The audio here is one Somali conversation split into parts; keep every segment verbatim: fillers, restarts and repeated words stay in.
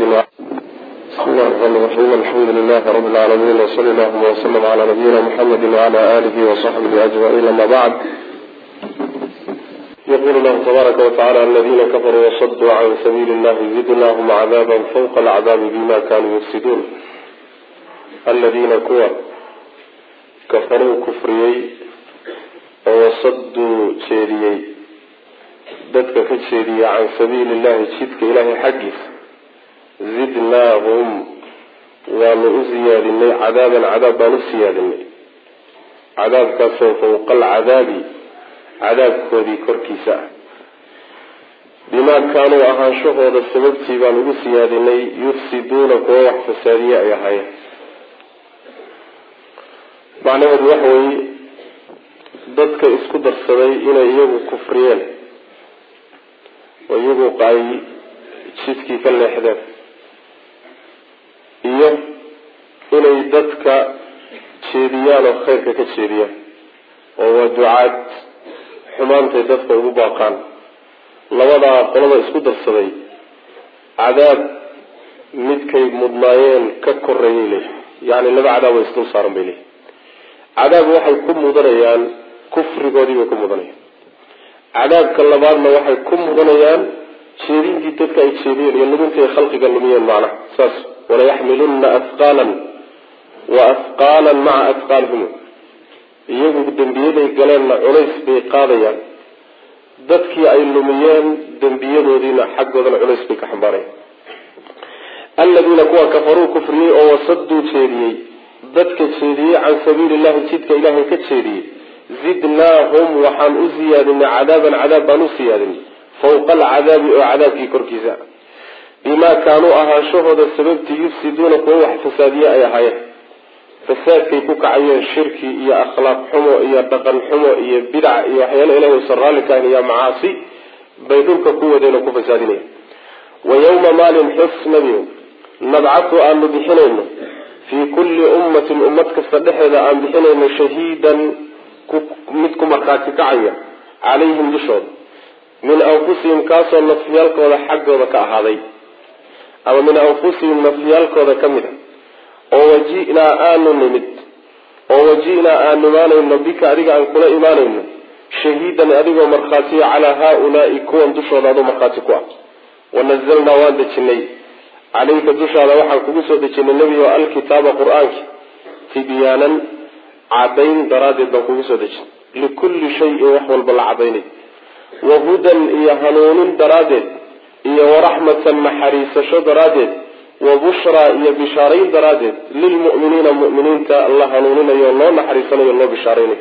بسم الله الرحمن الرحيم. الحمد لله رب العالمين، وصلى الله وسلم على نبينا محمد وعلى آله وصحبه أجمعين. أما بعد، يقول الله تبارك وتعالى: الذين كفروا وصدوا عن سبيل الله زدناهم عذابا فوق العذاب بما كانوا يفسدون. الذين كوا كفروا كفريي وصدوا شيريي dadka ka jeediya can sabiili llahi jidka ilaahay xaggiisa zidnaahum waanu u siyaadinay cadaaban cadaab baan u siyaadinay cadaabkaasoo fawqa alcadaabi cadaabkoodii korkiisa ah bimaa kaanuu ahaanshahooda sababtii baan ugu siyaadinay yufsiduuna kuwa wax fasaadiye ay ahaayeen. macnaheedu waxa weeye dadka isku darsaday inay iyagu kufriyeen oo iyagu qaay jidkii ka leexdeen, iyo inay dadka jeediyaan oo khayrka ka jeediyaan oo waa ducaad xumaantay dadka ugu baaqaan. labadaa qolada isku darsaday cadaab midkay mudnaayeen ka koreeyay leh, yacni laba cadaab way isdul saaran bay leeyihin. cadaab waxay ku mudanayaan kufrigoodii bay ku mudanayaan, cadaabka labaadna waxay ku mudanayaan jeedintii dadka ay jeediyeen iyo lumintaay khalqiga lumiyeen. macnaha saas, walayaxmilunna ahqaalan wa ahqaalan maca ahqaalihim. iyagu dembiyaday galeenna culays bay qaadayaan, dadkii ay lumiyeen dembiyadoodiina xaggoodana culays bay ka xambaarayaan. aladiina kuwa kafaruu kufriyey oo wasaduu jeediyey dadka jeediyey can sabiili llahi jidka ilaahay ka jeediyey zidnaahum waxaan u siyaadinay cadaaban cadaab baan u siyaadinay fawqa alcadaabi oo cadaabkii korkiisa bimaa kaanuu ahaanshahooda sababtii yufsiduuna kuwa wax fasaadiye ay ahaayeen. fasaadkay ku kacayeen shirki iyo akhlaaq xumo iyo dhaqan xumo iyo bidca iyo waxyaala ilahi usan raalli ka ahayn iyo macaasi bay dhulka ku wadeen oo ku fasaadinayeen. wa yawma maalin xus nabiyo nabcatu aanu bixinayno fii kulli ummatin ummad kasta dhexeeda aan bixinayno shahiidan mid ku markhaati kacaya calayhim dushooda min anfusihim kaasoo nafyaalkooda xaggooda ka ahaaday, ama min anfusihim nafyaalkooda ka mid a. oo waji'naa aanu nimid oo waji'naa aanu imaanayno bika adiga aan kula imaanayno shahiidan adigoo markhaatiya calaa haa-ulaa'i kuwan dushooda aduu markhaati ku ah. wanazalnaa waan dejinay calayka dushaada waxaan kugu soo dejinay nebigo alkitaaba qur-aanki tibyaanan cadayn daraaddeed baan kugu soo dejin likulli shayin wax walba la cadaynay, wahudan iyo hanuunin daraaddeed, iyo waraxmatan naxariisasho daraaddeed, wabushraa iyo bishaarayn daraaddeed lilmu'miniina mu'miniinta la hanuuninayo loo naxariisanayo loo bishaaraynayo,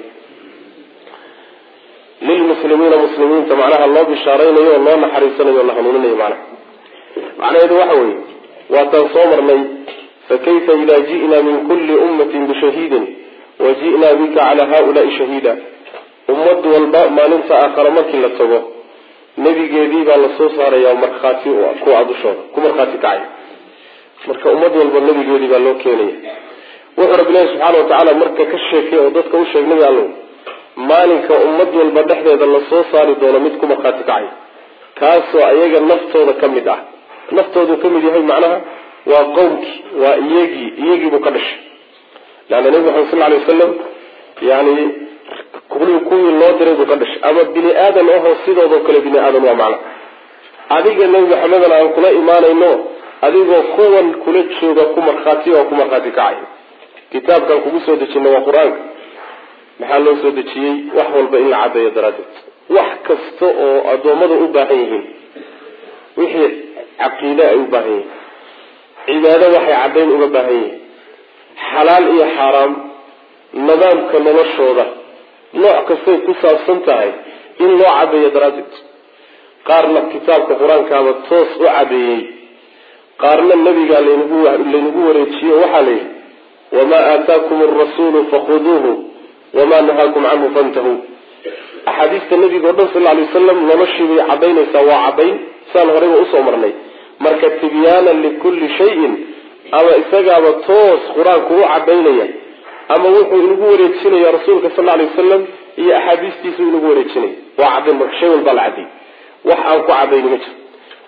lilmuslimiina muslimiinta macnaha loo bishaaraynayo loo naxariisanayo la hanuuninayo. macnaha macnaheedu waxa weeye waataan soo marnay fakayfa idaa ji'naa min kulli ummatin bishahiidin waji'naa bika calaa haa-ulaa'i shahiida. ummad walba maalinta aakhare markii la tago nebigeedii baa lasoo saarayaa markhaati kuwa dushooda ku markhaati kacay. marka ummad walba nebigeedii baa loo keenaya. wuxuu rabbi ilaahi subxaana watacaala marka ka sheekay oo dadka u sheeg nabi allow maalinka ummad walba dhexdeeda lasoo saari doono mid ku markhaati kacay, kaasoo ayaga naftooda ka mid ah. naftoodu ka mid yahay macnaha waa qowmkii, waa iyagii iyagiibuu ka dhashay. leanna nebi maxamed sal alay wasalam yani kuwii loo diray buu ka dhashay, ama bini aadan ahoo sidoodoo kale bini aadan waa macna. adiga nebi maxamedna aan kula imaanayno adigoo kuwan kula jooga ku markhaati oo ku markhaati kacay. kitaabkan kugu soo dejina waa qur-aanka. maxaa loo soo dejiyey? wax walba in la cadeeyo daraaddeed. wax kasta oo addoommada u baahan yihiin, wixii caqiide ay u baahan yihiin, cibaado waxay caddayn uga baahan yihiin, xalaal iyo xaaraam, nidaamka noloshooda nooc kastay ku saabsan tahay in loo cadeeyo daraaddeed. qaarna kitaabka qur-aankaaba toos u cadeeyey, qaarna nabigaa laynagu laynagu wareejiyo. waxaa la yidhi wamaa aataakum arasuulu fakhuduuhu wamaa nahaakum canhu fantahuu. axaadiista nabiga o dhan sal lla alay wasalam noloshii bay cadaynaysaa, waa cadayn saan horeyba usoo marnay. marka tibyaanan likulli shayin, ama isagaaba toos qur-aanku u cadaynaya, ama wuxuu inagu wareejinaya rasuulka sal lla alay wasalam iyo axaadiistiisu inagu wareejinaya. waa cadayn, marka shay walbaa la cadday, wax aan ku cadayni ma jiro.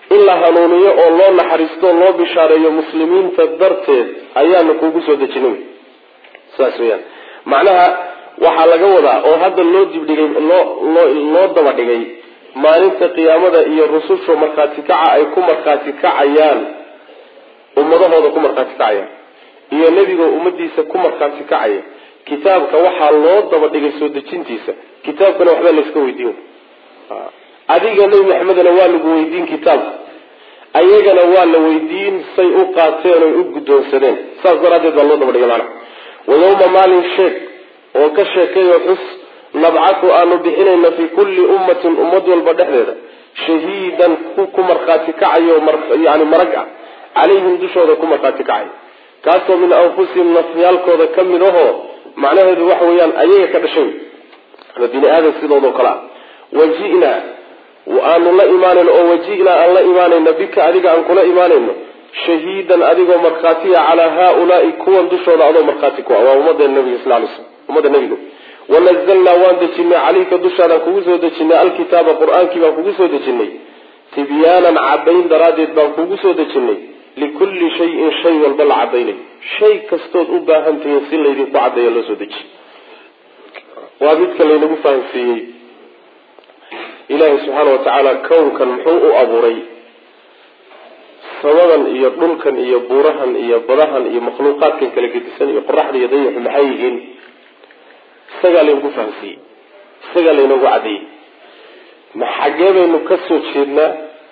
إلا هنونية الله نحرستو الله بشارة مسلمين تدرتد أيام كوكوسو دجنين ساسويا معناها waxaa laga wadaa oo hadda loo dibdhigay loo loo loo daba dhigay maalinta qiyaamada iyo rususha markaati kaca ay ku markaati kacayaan ummadahooda ku markaati kacayaan iyo nabiga ummadiisa ku markaati kacaya kitaabka waxaa loo daba dhigay soo dejintiisa kitaabkana waxba la iska weydiiyo adiga nabi maxamedna waa lagu weydiin kitaab ayagana waa la weydiin say u qaateen oo u guddoonsadeen saas daraadeed baa loo daba dhigay macna wayawma maalin sheek oo ka sheekeeyo xus nabcatu aanu bixinayna fi kulli ummatin ummad walba dhexdeeda shahiidan ku markhaati kacayo yani marag ah calayhim dushooda ku markhaati kacayo kaasoo min anfusihim nafyaalkooda ka mid ahoo macnaheedu waxa weeyaan ayaga ka dhashay ama bini aadan sidoodoo kale ah waji'naa aanu la imaanayno oo waji'naa aan la imaanayno bika adiga aan kula imaanayno shahiidan adigoo markhaatiya calaa haaulaai kuwan dushooda adoo markhaati ku ah waa ummadda nabiga sal alay slam ummadda nabiga wanazalnaa waan dejinay calayka dushaadaan kugu soo dejinay alkitaaba qur-aankii baan kugu soo dejinay tibyaanan cadayn daraaddeed baan kugu soo dejinay likulli shayin shay walba la cadaynayo shay kastood u baahan tihiin si laydinku caddeeya loo soo dejiy waa midka laynagu fahamsiiyey ilaahay subxaana watacaala kownkan muxuu u abuuray samadan iyo dhulkan iyo buurahan iyo badahan iyo makhluuqaadkan kala gedisan iyo qoraxda iyo dayaxu maxay yihiin isagaa laynagu fahamsiiyey isagaa laynagu caddeeyey ma xaggee baynu ka soo jeednaa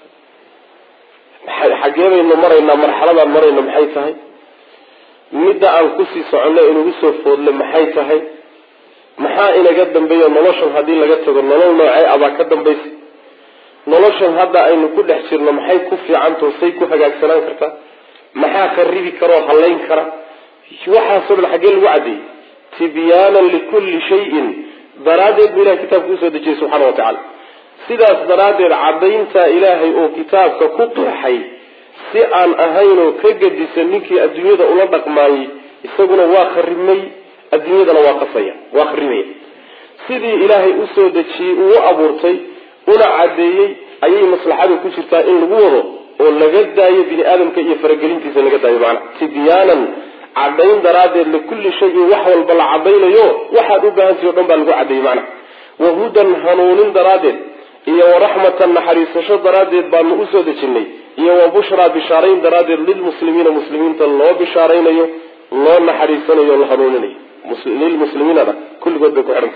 xaggee baynu maraynaa marxaladaan marayno maxay tahay midda aan kusii soconno inugu soo foodle maxay tahay maxaa inaga dambeeyo noloshan haddii laga tago nolol noocee abaa ka dambaysa noloshan hadda aynu ku dhex jirno maxay ku fiicantaho say ku hagaagsanaan kartaa maxaa kharibi karaoo hallayn kara waxaasoo dhan xaggee lagu caddeeyey tibyaanan likulli shayin daraaddeed buu ilahay kitaabka usoo dejiyey subxaana wa tacaala sidaas daraaddeed caddaynta ilaahay oo kitaabka ku qeexay si aan ahaynoo ka gedisan ninkii adduunyada ula dhaqmaayey isaguna waa kharibmay adduunyadana waa qasaya waa kharibaya sidii ilaahay usoo dejiyey uu u abuurtay una caddeeyey ayay maslaxadu ku jirtaa in lagu wado oo laga daayo bini aadamka iyo faragelintiisa laga daayo macana tibyaanan caddayn daraaddeed likulli shayin wax walba la caddaynayo waxaad u baahantahi o dhan baa lagu caddeeyey macana wahudan hanuunin daraaddeed iyo waraxmatan naxariisasho daraaddeed baanu usoo dejinay iyo wa bushraa bishaarayn daraaddeed lilmuslimiina muslimiinta loo bishaaraynayo loo naxariisanayo la hanuuninayo lilmuslimiinana kulligood bay ku xidhanta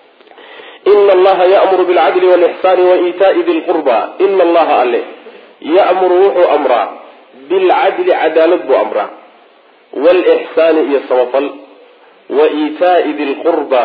ina allaha ya'muru bilcadli walixsaani waitaai di lqurba ina allaha alle ya'muru wuxuu amraa bilcadli cadaalad buu amraa walixsaani iyo samafal wa iitaai di lqurba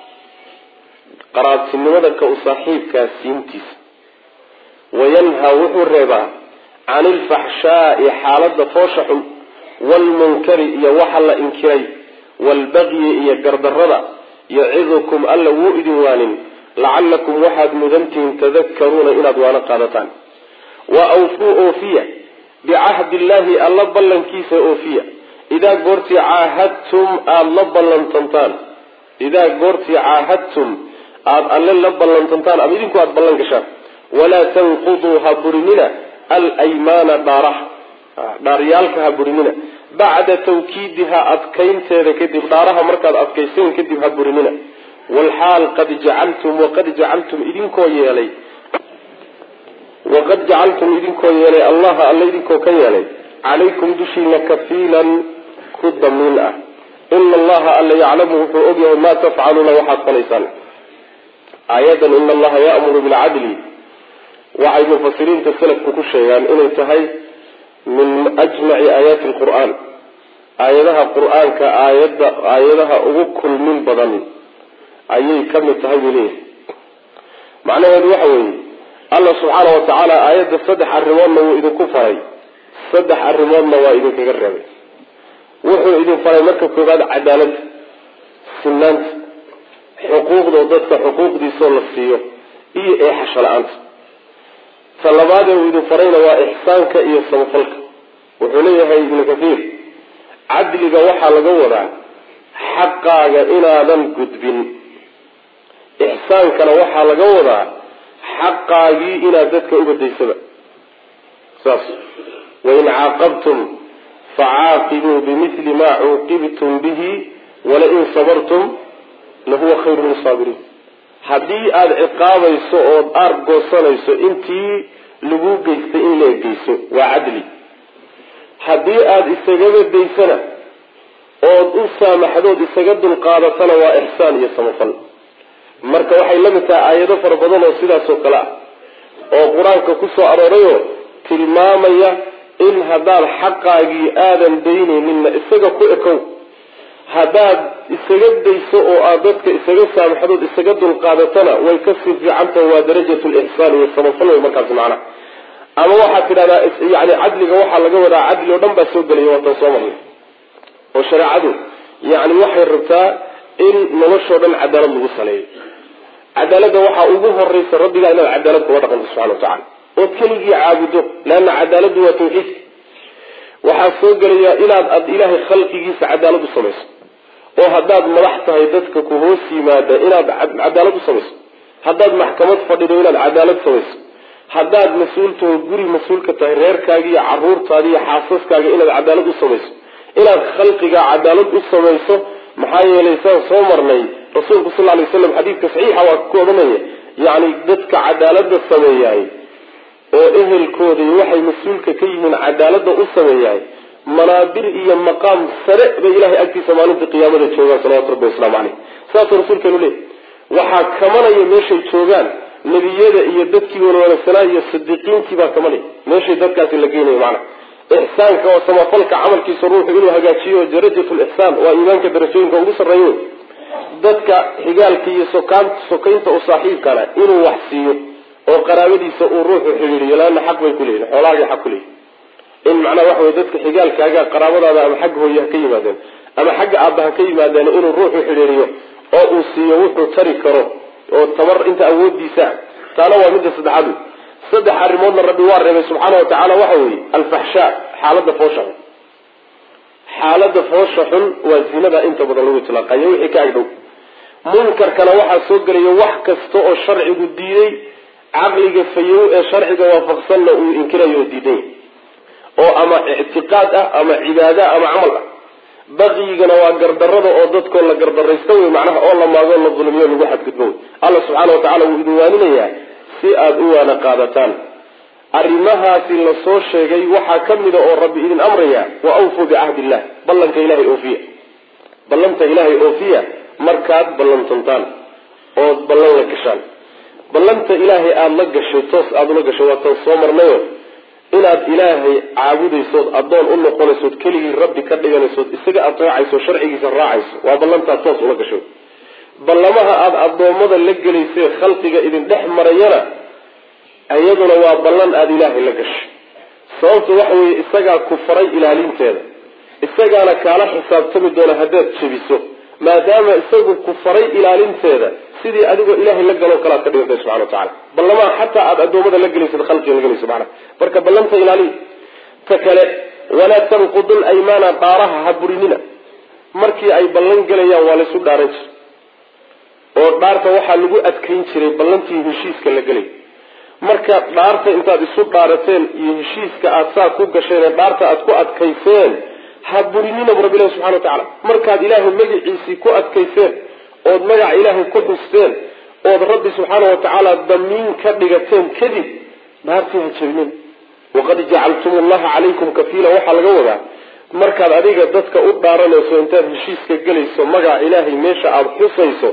qaraabtinimada ka u saaxiibkaa siintiisa wayanhaa wuxuu reebaa can ilfaxshaai xaaladda foosha xun waalmunkari iyo waxa la inkiray waalbaqyi iyo gardarrada yacidukum alla wuu idin waanin lacallakum waxaad mudantihiin tadakkaruuna inaad waana qaadataan wa awfuu oofiya bicahdi illaahi alla ballankiisa oofiya idaa goortii caahadtum aada la ballantantaan idaa goortii caahadtum aada alle la ballantantaan ama idinku aada ballan gashaan walaa tanquduu ha burinina alaymaana dhaaraha dhaaryaalka ha burinina bacda tawkiidiha adkaynteeda kadib dhaaraha markaad adkayseen kadib ha burinina walxaal qad jacaltum waqad jacaltum idinkoo yeelay waqad jacaltum idinkoo yeelay allaha alle idinkoo ka yeelay calaykum dushiina kafiilan ku damiin ah ina allaha alle yaclamu wuxuu ogyahay maa tafcaluuna waxaad falaysaan aayadan ina allaha ya'muru bilcadli waxay mufasiriinta salafku ku sheegaan inay tahay min ajmaci aayaati alqur'aan aayadaha qur-aanka aayada aayadaha ugu kulmin badan ayay ka mid tahay buu leeyahay macnaheedu waxa weeye allah subxaana wa tacaala aayadda saddex arrimoodna wuu idinku faray saddex arrimoodna waa idinkaga reebay wuxuu idin faray marka koowaad cadaalada sinaanta xuquuqda dadka xuquuqdiisoo la siiyo iyo eexasho la-aanta ta labaadee uu idin farayna waa ixsaanka iyo samafalka wuxuu leeyahay ibnu kathiir cadliga waxaa laga wadaa xaqaaga inaadan gudbin ixsaankana waxaa laga wadaa xaqaagii inaad dadka ubadaysaba saas wain caaqabtum facaaqibuu bimithli ma cuuqibtum bihi walain sabartum lahuwa khayru lisaabiriin. haddii aada ciqaabayso ood aar goosanayso intii lagu geystay in la egeyso waa cadli. haddii aada isagaba daysana ood u saamaxdood isaga dulqaadatana waa ixsaan iyo samafal. marka waxay la mid tahay aayado fara badan oo sidaas oo kale ah oo qur-aanka ku soo aroorayoo tilmaamaya in haddaad xaqaagii aadan daynayninna isaga ku ekow, haddaad isaga dayso oo aad dadka isaga saamaxdood isaga dulqaadatana way kasii fiicantaha, waa darajat lixsaan iyo samafal way markaasi macnaha. ama waxaad tidhahdaa yani cadliga waxaa laga wadaa cadli oo dhan baa soo gelaya waatan soo marnay oo shareecadu yani waxay rabtaa in noloshoo dhan cadaalad lagu saleeyo. cadaaladda waxaa ugu horeysa rabbigaa inaad cadaalad kula dhaqanto subxana watacala ood keligii caabudo, leanna cadaaladdu waa tawxiid. waxaa soo gelaya inaad ad ilaahay khalqigiisa cadaalad u samayso, oo haddaad madax tahay dadka ku hoos yimaada inaad cadaalad u samayso, haddaad maxkamad fadhido inaad cadaalad samayso, haddaad mas-uultaho guri mas-uulka tahay reerkaaga iyo caruurtaada iyo xaasaskaaga inaad cadaalad u samayso, inaad khalqiga cadaalad u samayso. maxaa yeelay saan soo marnay rasuulku sal lay waslam xadiidka saxiixa waa ku odanaya yani dadka cadaalada sameeyahay oo ehelkooda iyo waxay mas-uulka ka yihiin cadaalada u sameeyahay manaabir iyo maqaam sare bay ilahay agtiisa maalinta qiyaamada joogaan salawatu rabbi wasalaamu caleyh. saasuu rasuulkeenu leey waxaa kamanaya meeshay joogaan nebiyada iyo dadkii wanaagsanaa iyo sidiiqiintii baa kamanaya meeshay dadkaasi la geynayo macna. ixsaanka oo samafalka camalkiisa ruuxu inuu hagaajiyo darajat lixsaan waa iimaanka darajooyinka ugu sarreeyo. dadka xigaalka iyo sokaanta sokaynta u saaxiibkana inuu wax siiyo oo qaraabadiisa uu ruuxu xidhiiriyo, laana xaq bay kuleeyihin, xoolahaagay xaq kuleeyihin. in macnaha waxa wey dadka xigaalkaaga qaraabadaada ama xagga hooye ha ka yimaadeen ama xagga aabba ha ka yimaadeen inuu ruuxu xidhiiriyo oo uu siiyo wuxuu tari karo oo tabar inta awoodiisa. taana waa midda saddexaad. saddex arrimoodna rabbi waa reebay subxaana watacaala. waxa weeye alfaxshaa, xaalada foosha xun. xaalada foosha xun waa zinada inta badan lagu itlaaqayo wixii ka agdhow. munkarkana waxaa soo gelaya wax kasta oo sharcigu diiday, caqliga fayow ee sharciga waafaqsanna uu inkirayo oo diiday oo ama ictiqaad ah ama cibaada ama camal ah. baqyigana waa gardarada oo dadkoo la gardaraysta wey macnaha oo la maago la dulmiyo lagu xadgudbo wey. alla subxaana watacala wuu idin waaninayaa si aada u waana qaadataan. arrimahaasi lasoo sheegay waxaa ka mida oo rabbi idin amraya wa awfuu bicahdi illah, ballanka ilahay oofiya. ballanta ilaahay oofiya markaad ballantantaan ood ballan la gashaan. ballanta ilaahay aada la gashay toos aada ula gashay waa tan soo marnayo inaad ilaahay caabudaysood addoon u noqonaysood keligii rabbi ka dhiganaysood isaga adeecayso sharcigiisa raacayso waa ballantaad toos ula gashay. ballamaha aada addoommada la gelaysay khalqiga idin dhex marayana iyaduna waa ballan aada ilaahay la gashay. sababta waxa weeye isagaa ku faray ilaalinteeda, isagaana kaala xisaabtami doona haddaad jebiso, maadaama isagu ku faray ilaalinteeda sidii adigoo ilaahay la galoo kalaad ka dhigantay subxana watacala. ballamaha xataa aada addoommada la gelaysad khalqiga la gelayso macana. marka ballanta ilaaliya. ta kale walaa tanqudu laymaana, dhaaraha ha burinina. markii ay ballan gelayaan waa laysu dhaaran jiray oo dhaarta waxaa lagu adkayn jiray ballantii heshiiska la gelay. marka dhaarta intaad isu dhaarateen iyo heshiiska aad saa ku gasheen ee dhaarta aad ku adkayseen ha burinina bu rabbi ilahi subxana watacala. markaad ilaahay magaciisii ku adkayseen ood magaca ilaahay ku xusteen ood rabbi subxaana watacaala damiin ka dhigateen kadib dhaartii ha jebinin. waqad jacaltum allaha calaykum kafiila waxaa laga wadaa markaad adiga dadka u dhaaranayso intaad heshiiska gelayso magaca ilaahay meesha aada xusayso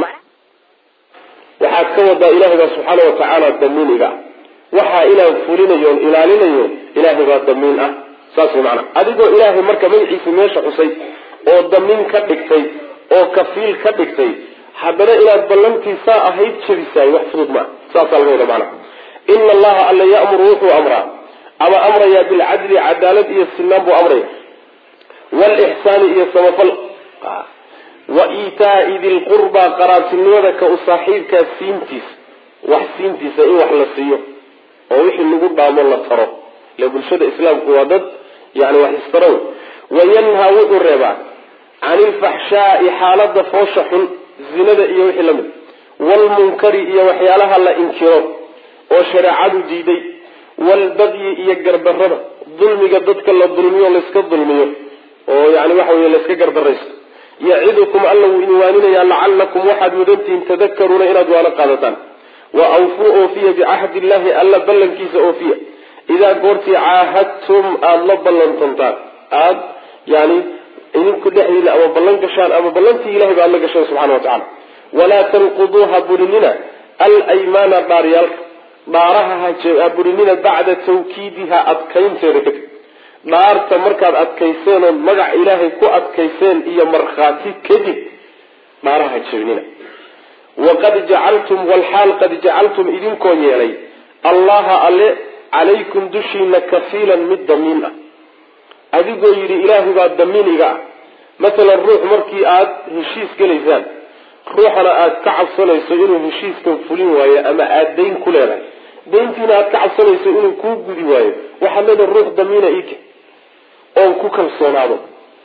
waxaad ka wadaa ilaahay baa subxaana watacaala damiiniga ah. waxaa inaan fulinayo on ilaalinayo ilaahay baa damiin ah. saas way macana. adigoo ilaahay marka magaciisa meesha xusay oo damiin ka dhigtay oo kafiil ka dhigtay haddana inaad ballantiisaa ahayd jebisaay wax fudud maa. saasaa laga wada macana. ina allaha alla ya'muru wuxuu amraa ama amrayaa bilcadli, cadaalad iyo sinaan buu amraya, waalixsaani iyo samafal, wa iitaai dilqurba, qaraabtinimada ka u saaxiibkaa siintiisa, wax siintiisa in wax la siiyo oo wixii lagu dhaamo la taro. ile bulshada islaamku waa dad yani wax istarow. wayanhaa wuxuu reebaa can ilfaxshaai, xaalada foosha xun, zinada iyo wixii lamid, waalmunkari iyo waxyaalaha la inkiro oo shareecadu diiday, walbagyi iyo gardarada dulmiga dadka la dulmiyo layska dulmiyo oo yani waxa wey layska gardaraysto yacidukum alla wuu idin waaninaya lacalakum waxaad mudantihiin tadakaruuna inaad waana qaadataan wa awfuu oofiya bicahdi illahi alla ballankiisa oofiya idaa goortii caahadtum aada la ballantantaan aada yani idinku dhexdiina ama ballan gashaan ama ballantii ilahay baad la gashaan subxana wa tacala walaa tanquduuha burinina alaymaana dhaaryaalka dhaaraha ha burinina bacda tawkiidiha adkaynteeda kadib dhaarta markaad adkayseen oo magac ilaahay ku adkayseen iyo markhaati kadib dhaaraha ha jebinina waqad jacaltum walxaal qad jacaltum idinkoo yeelay allaha alle calaykum dushiina kafiilan mid damiin ah adigoo yidhi ilaahay baa damiin iga ah masalan ruux markii aada heshiis gelaysaan ruuxana aada ka cabsanayso inuu heshiiskan fulin waayo ama aada dayn ku leedahay dayntiina aada ka cabsanayso inuu kuu gudi waayo waxaad leedahay ruux damiina ike oon ku kalsoonaado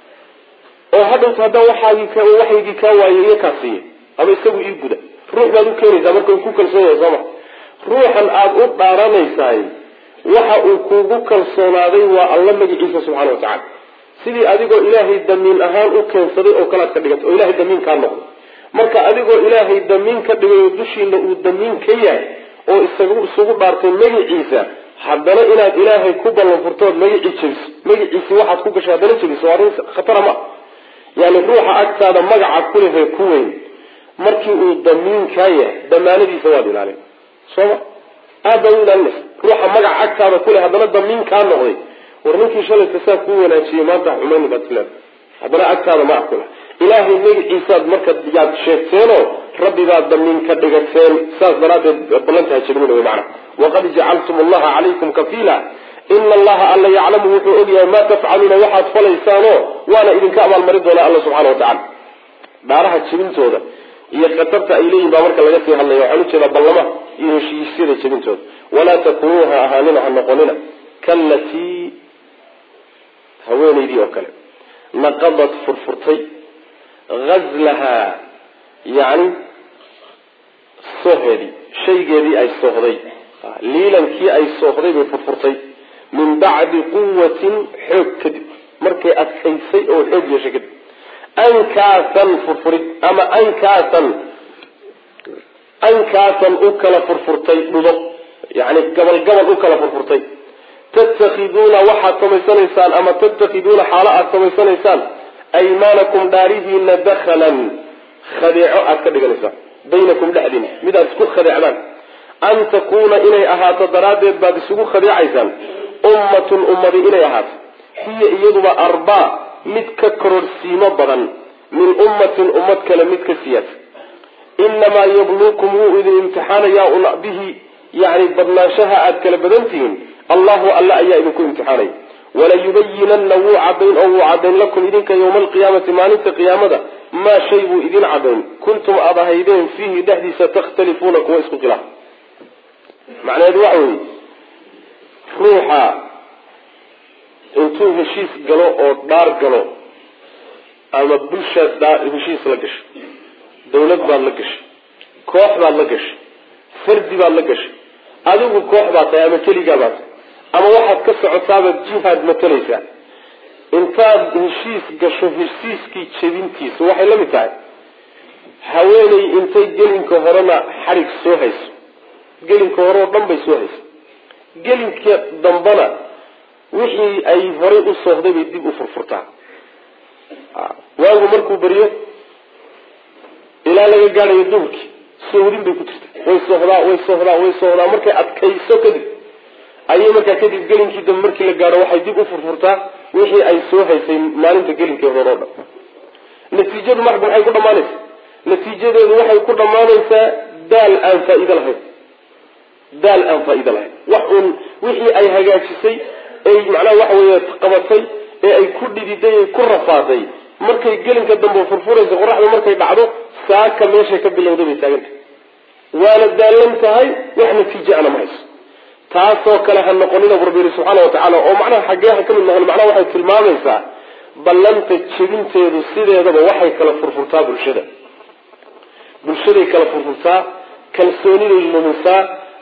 oo hadhowta haddaan waxaagii waxaygii kaa waayo iyo kaa siiya ama isagu ii guda ruux baad u keenaysaa marka uu ku kalsoon yahay sooma ruuxan aada u dhaaranaysaay waxa uu kuugu kalsoonaaday waa alla magaciisa subxana wa tacala sidii adigoo ilaahay damiin ahaan u keensaday oo kale ad ka dhiganta oo ilahay damiin kaa noqdo marka adigoo ilaahay damiin ka dhigay oo dushiina uu damiin ka yahay oo isagu isugu dhaartay magaciisa haddana inaad ilaahay ku ballan furtood magacii jebiso magaciisi waxaad ku gashay haddana jebiso waa arrin khatara ma yani ruuxa agtaada magaca kulehe ku weyn markii uu damiin kaa yahay damaanadiisa waad ilaalin sooma aad baa u ilaalinaysa ruuxa magaca agtaada kuleh haddana damiin kaa noqday war ninkii shalayta saa kuu wanaajiyey maanta xumayni baad isleedahay haddana agtaada ma akula ilaahay magaciisaad marka yaad sheegteenoo rabbi baad damiin ka dhigateen saas daraaddeed ballantaha jebinin wey macana waqad jacaltum allaha calaykum kafiila ina allaha alla yaclamu wuxuu ogyahay maa tafcaluuna waxaad falaysaanoo waana idinka abaalmarin doonaa alla subxana wa tacala dhaaraha jebintooda iyo khatarta ay leeyihin baa marka laga sii hadlaya waxaan ujeedaa ballamaha iyo heshiisyada jebintooda walaa takunuuha ahaanina ha noqonina kallatii haweenaydii oo kale naqadad furfurtay gazlahaa yani soheedii shaygeedii ay soohday liilankii ay soohday bay furfurtay min bacdi quwatin xoog kadib markay adkaysay oo xoog yeeshay kadib ankaasan furfurid ama ankaasan ankaasan u kala furfurtay dhubo yani gabal gabal u kala furfurtay tattakiduuna waxaad samaysanaysaan ama tattakiduuna xaalo aada samaysanaysaan aymaanakum dhaarihiina dakhalan khadeeco aada ka dhiganaysaan baynakum dhexdiina mid aada isku khadeecdaan an takuuna inay ahaato daraaddeed baad isugu khadeecaysaan ummatun ummadi inay ahaato hiya iyaduba arbaa mid ka kororsiimo badan min ummatin ummad kale mid ka siyaasa inamaa yabluukum wuu idin imtixaanayaa un bihi yani badnaanshaha aada kala badan tihiin allahu alla ayaa idinku imtixaanaya walayubayinanna wuu cadayn oo wuu cadayn lakum idinka yawma alqiyaamati maalinta qiyaamada maa shay buu idin cadayn kuntum aada ahaydeen fiihi dhexdiisa takhtalifuuna kuwa isku khilaaf macnaheedu waxa weeye ruuxa intuu heshiis galo oo dhaar galo ama bulshaad heshiis la gashay dawlad baad la gashay koox baad la gashay fardi baad la gashay adigu koox baad tahay ama keligaa baad tahay ama waxaad ka socotaaba jihaad matalaysaa intaad heshiis gasho heshiiskii jebintiisa waxay la mid tahay haweeney intay gelinka horena xarig soo hayso gelinka hore oo dhan bay soo hayso gelinka dambana wixii ay horay u soohday bay dib u furfurtaa waagu markuu beriyo ilaa laga gaadhayo duhurkii soohdin bay ku jirta way soohdaa way soohdaa way soohdaa markay adkayso kadib ayay markaa kadib gelinkii dambe markii la gaadho waxay dib u furfurtaa wixii ay soo haysay maalinta gelinkii hore oo dhan natiijadu marka maxay ku dhamaanaysaa natiijadeedu waxay ku dhamaanaysaa daal aan faa-iido lahayn daal aan faa-iido lahayn wax uun wixii ay hagaajisay ay macnaha waxa weeye qabatay ee ay ku dhididay ay ku rafaaday markay gelinka dambe furfuraysa qoraxda markay dhacdo saaka meeshay ka bilowday bay taagantay waana daalan tahay wax natiijo ana ma hayso taasoo kale ha noqonina rabbi subxaana watacaala oo macnaha xaggee ha ka mid noqon macnaha waxay tilmaamaysaa ballanta jebinteedu sideedaba waxay kala furfurtaa bulshada bulshaday kala furfurtaa kalsooniday lumisaa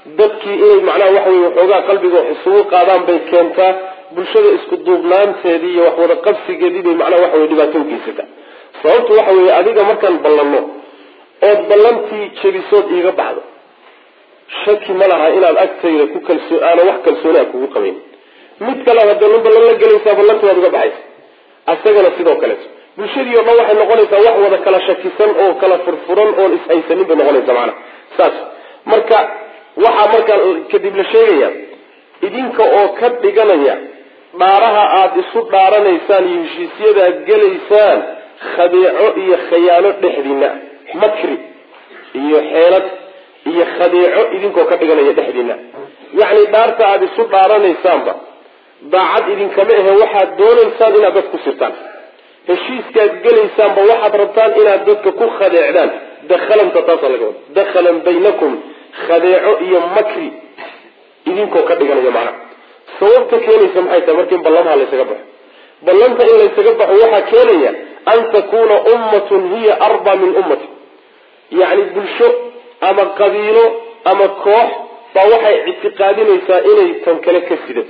dadkii inay macnaha waxa weye waxoogaa qalbiga wax isugu qaadaan bay keentaa, bulshada isku duubnaanteedii iyo wax wada qabsigeedii bay macnaha waxa weye dhibaato ugeysataa. sababtu waxa weeye adiga markaan ballanno ood ballantii jebisood iiga baxdo, shaki ma laha inaad agtayda ku kalsoo aana wax kalsooni a kugu qabayn. mid kale haddana ballan la gelaysaa ballanti waad uga baxaysa, asagana sidoo kaleeto. bulshadii oo dhan waxay noqonaysaa wax wada kala shakisan oo kala furfuran oon ishaysanin bay noqonaysaa macnaha saas. marka waxaa markaa kadib la sheegaya idinka oo ka dhiganaya dhaaraha aada isu dhaaranaysaan iyo heshiisyada aad gelaysaan khadeeco iyo khayaano dhexdiina, makri iyo xeelad iyo khadeeco idinkoo ka dhiganaya dhexdiina. yacni dhaarta aada isu dhaaranaysaanba daacad idinkama ahe waxaad doonaysaan inaad dad ku sirtaan, heshiiskaad gelaysaanba waxaad rabtaan inaad dadka ku khadeecdaan. dakhalanta taasa laga wada dakhalan baynakum, khadeeco iyo makri idinkoo ka dhiganaya macnaha. sababta keenaysa maxay tahay marka in ballamaha laysaga baxo? ballanta in laysaga baxo waxaa keenaya an takuna ummatun hiya arba min ummati, yacni bulsho ama qabiilo ama koox baa waxay ictiqaadinaysaa inay tan kale ka sidato,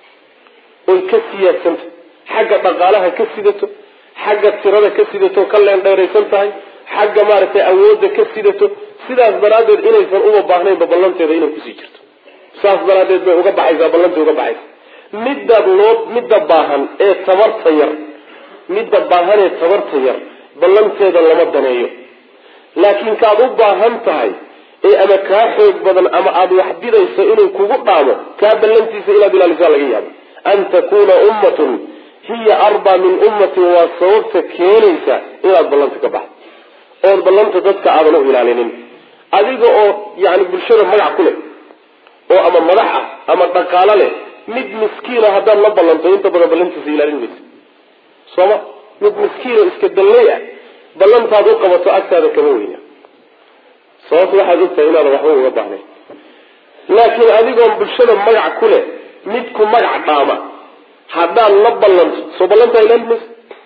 oy ka siyaadsanto, xagga dhaqaalaha ka sidato, xagga tirada ka sidato, ka leendheeraysan tahay, xagga maaragtay awoodda ka sidato. sidaas daraaddeed inaysan uma baahnaynba ballanteeda inay kusii jirto, saas daraaddeed bay uga baxaysaa, ballantii uga baxaysa. midda loo midda baahan ee tabarta yar midda baahan ee tabarta yar ballanteeda lama daneeyo, laakiin kaad u baahan tahay ee ama kaa xoog badan ama aada wax bidayso inuu kugu dhaamo, kaa ballantiisa inaad ilaalisaa laga yaabo. an takuna ummatun hiya arba min ummatin waa sababta keenaysa inaad ballanta ka baxdo ood ballanta dadka aadan u ilaalinin. adiga oo yani bulshada magac ku leh oo ama madax ah ama dhaqaalo leh, mid miskiina haddaad la ballanto inta badan ballantiisa ilaalin maysa sooma. mid miskiino iska dallay ah ballantaad u qabato agtaada kama weyna, sababta waxaad ogtahay inaadan waxba uga baahnayn. laakiin adigoon bulshada magac ku leh mid ku magac dhaama haddaad la ballanto, soo ballantaa ilaalin maysa.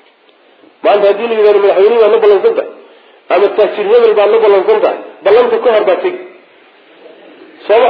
maanta haddii la yidhahdo madaxweynihi baad la ballansan tahay ama taajir hebel baad la ballansan tahay, ballanta ka hor baad tegi sooma.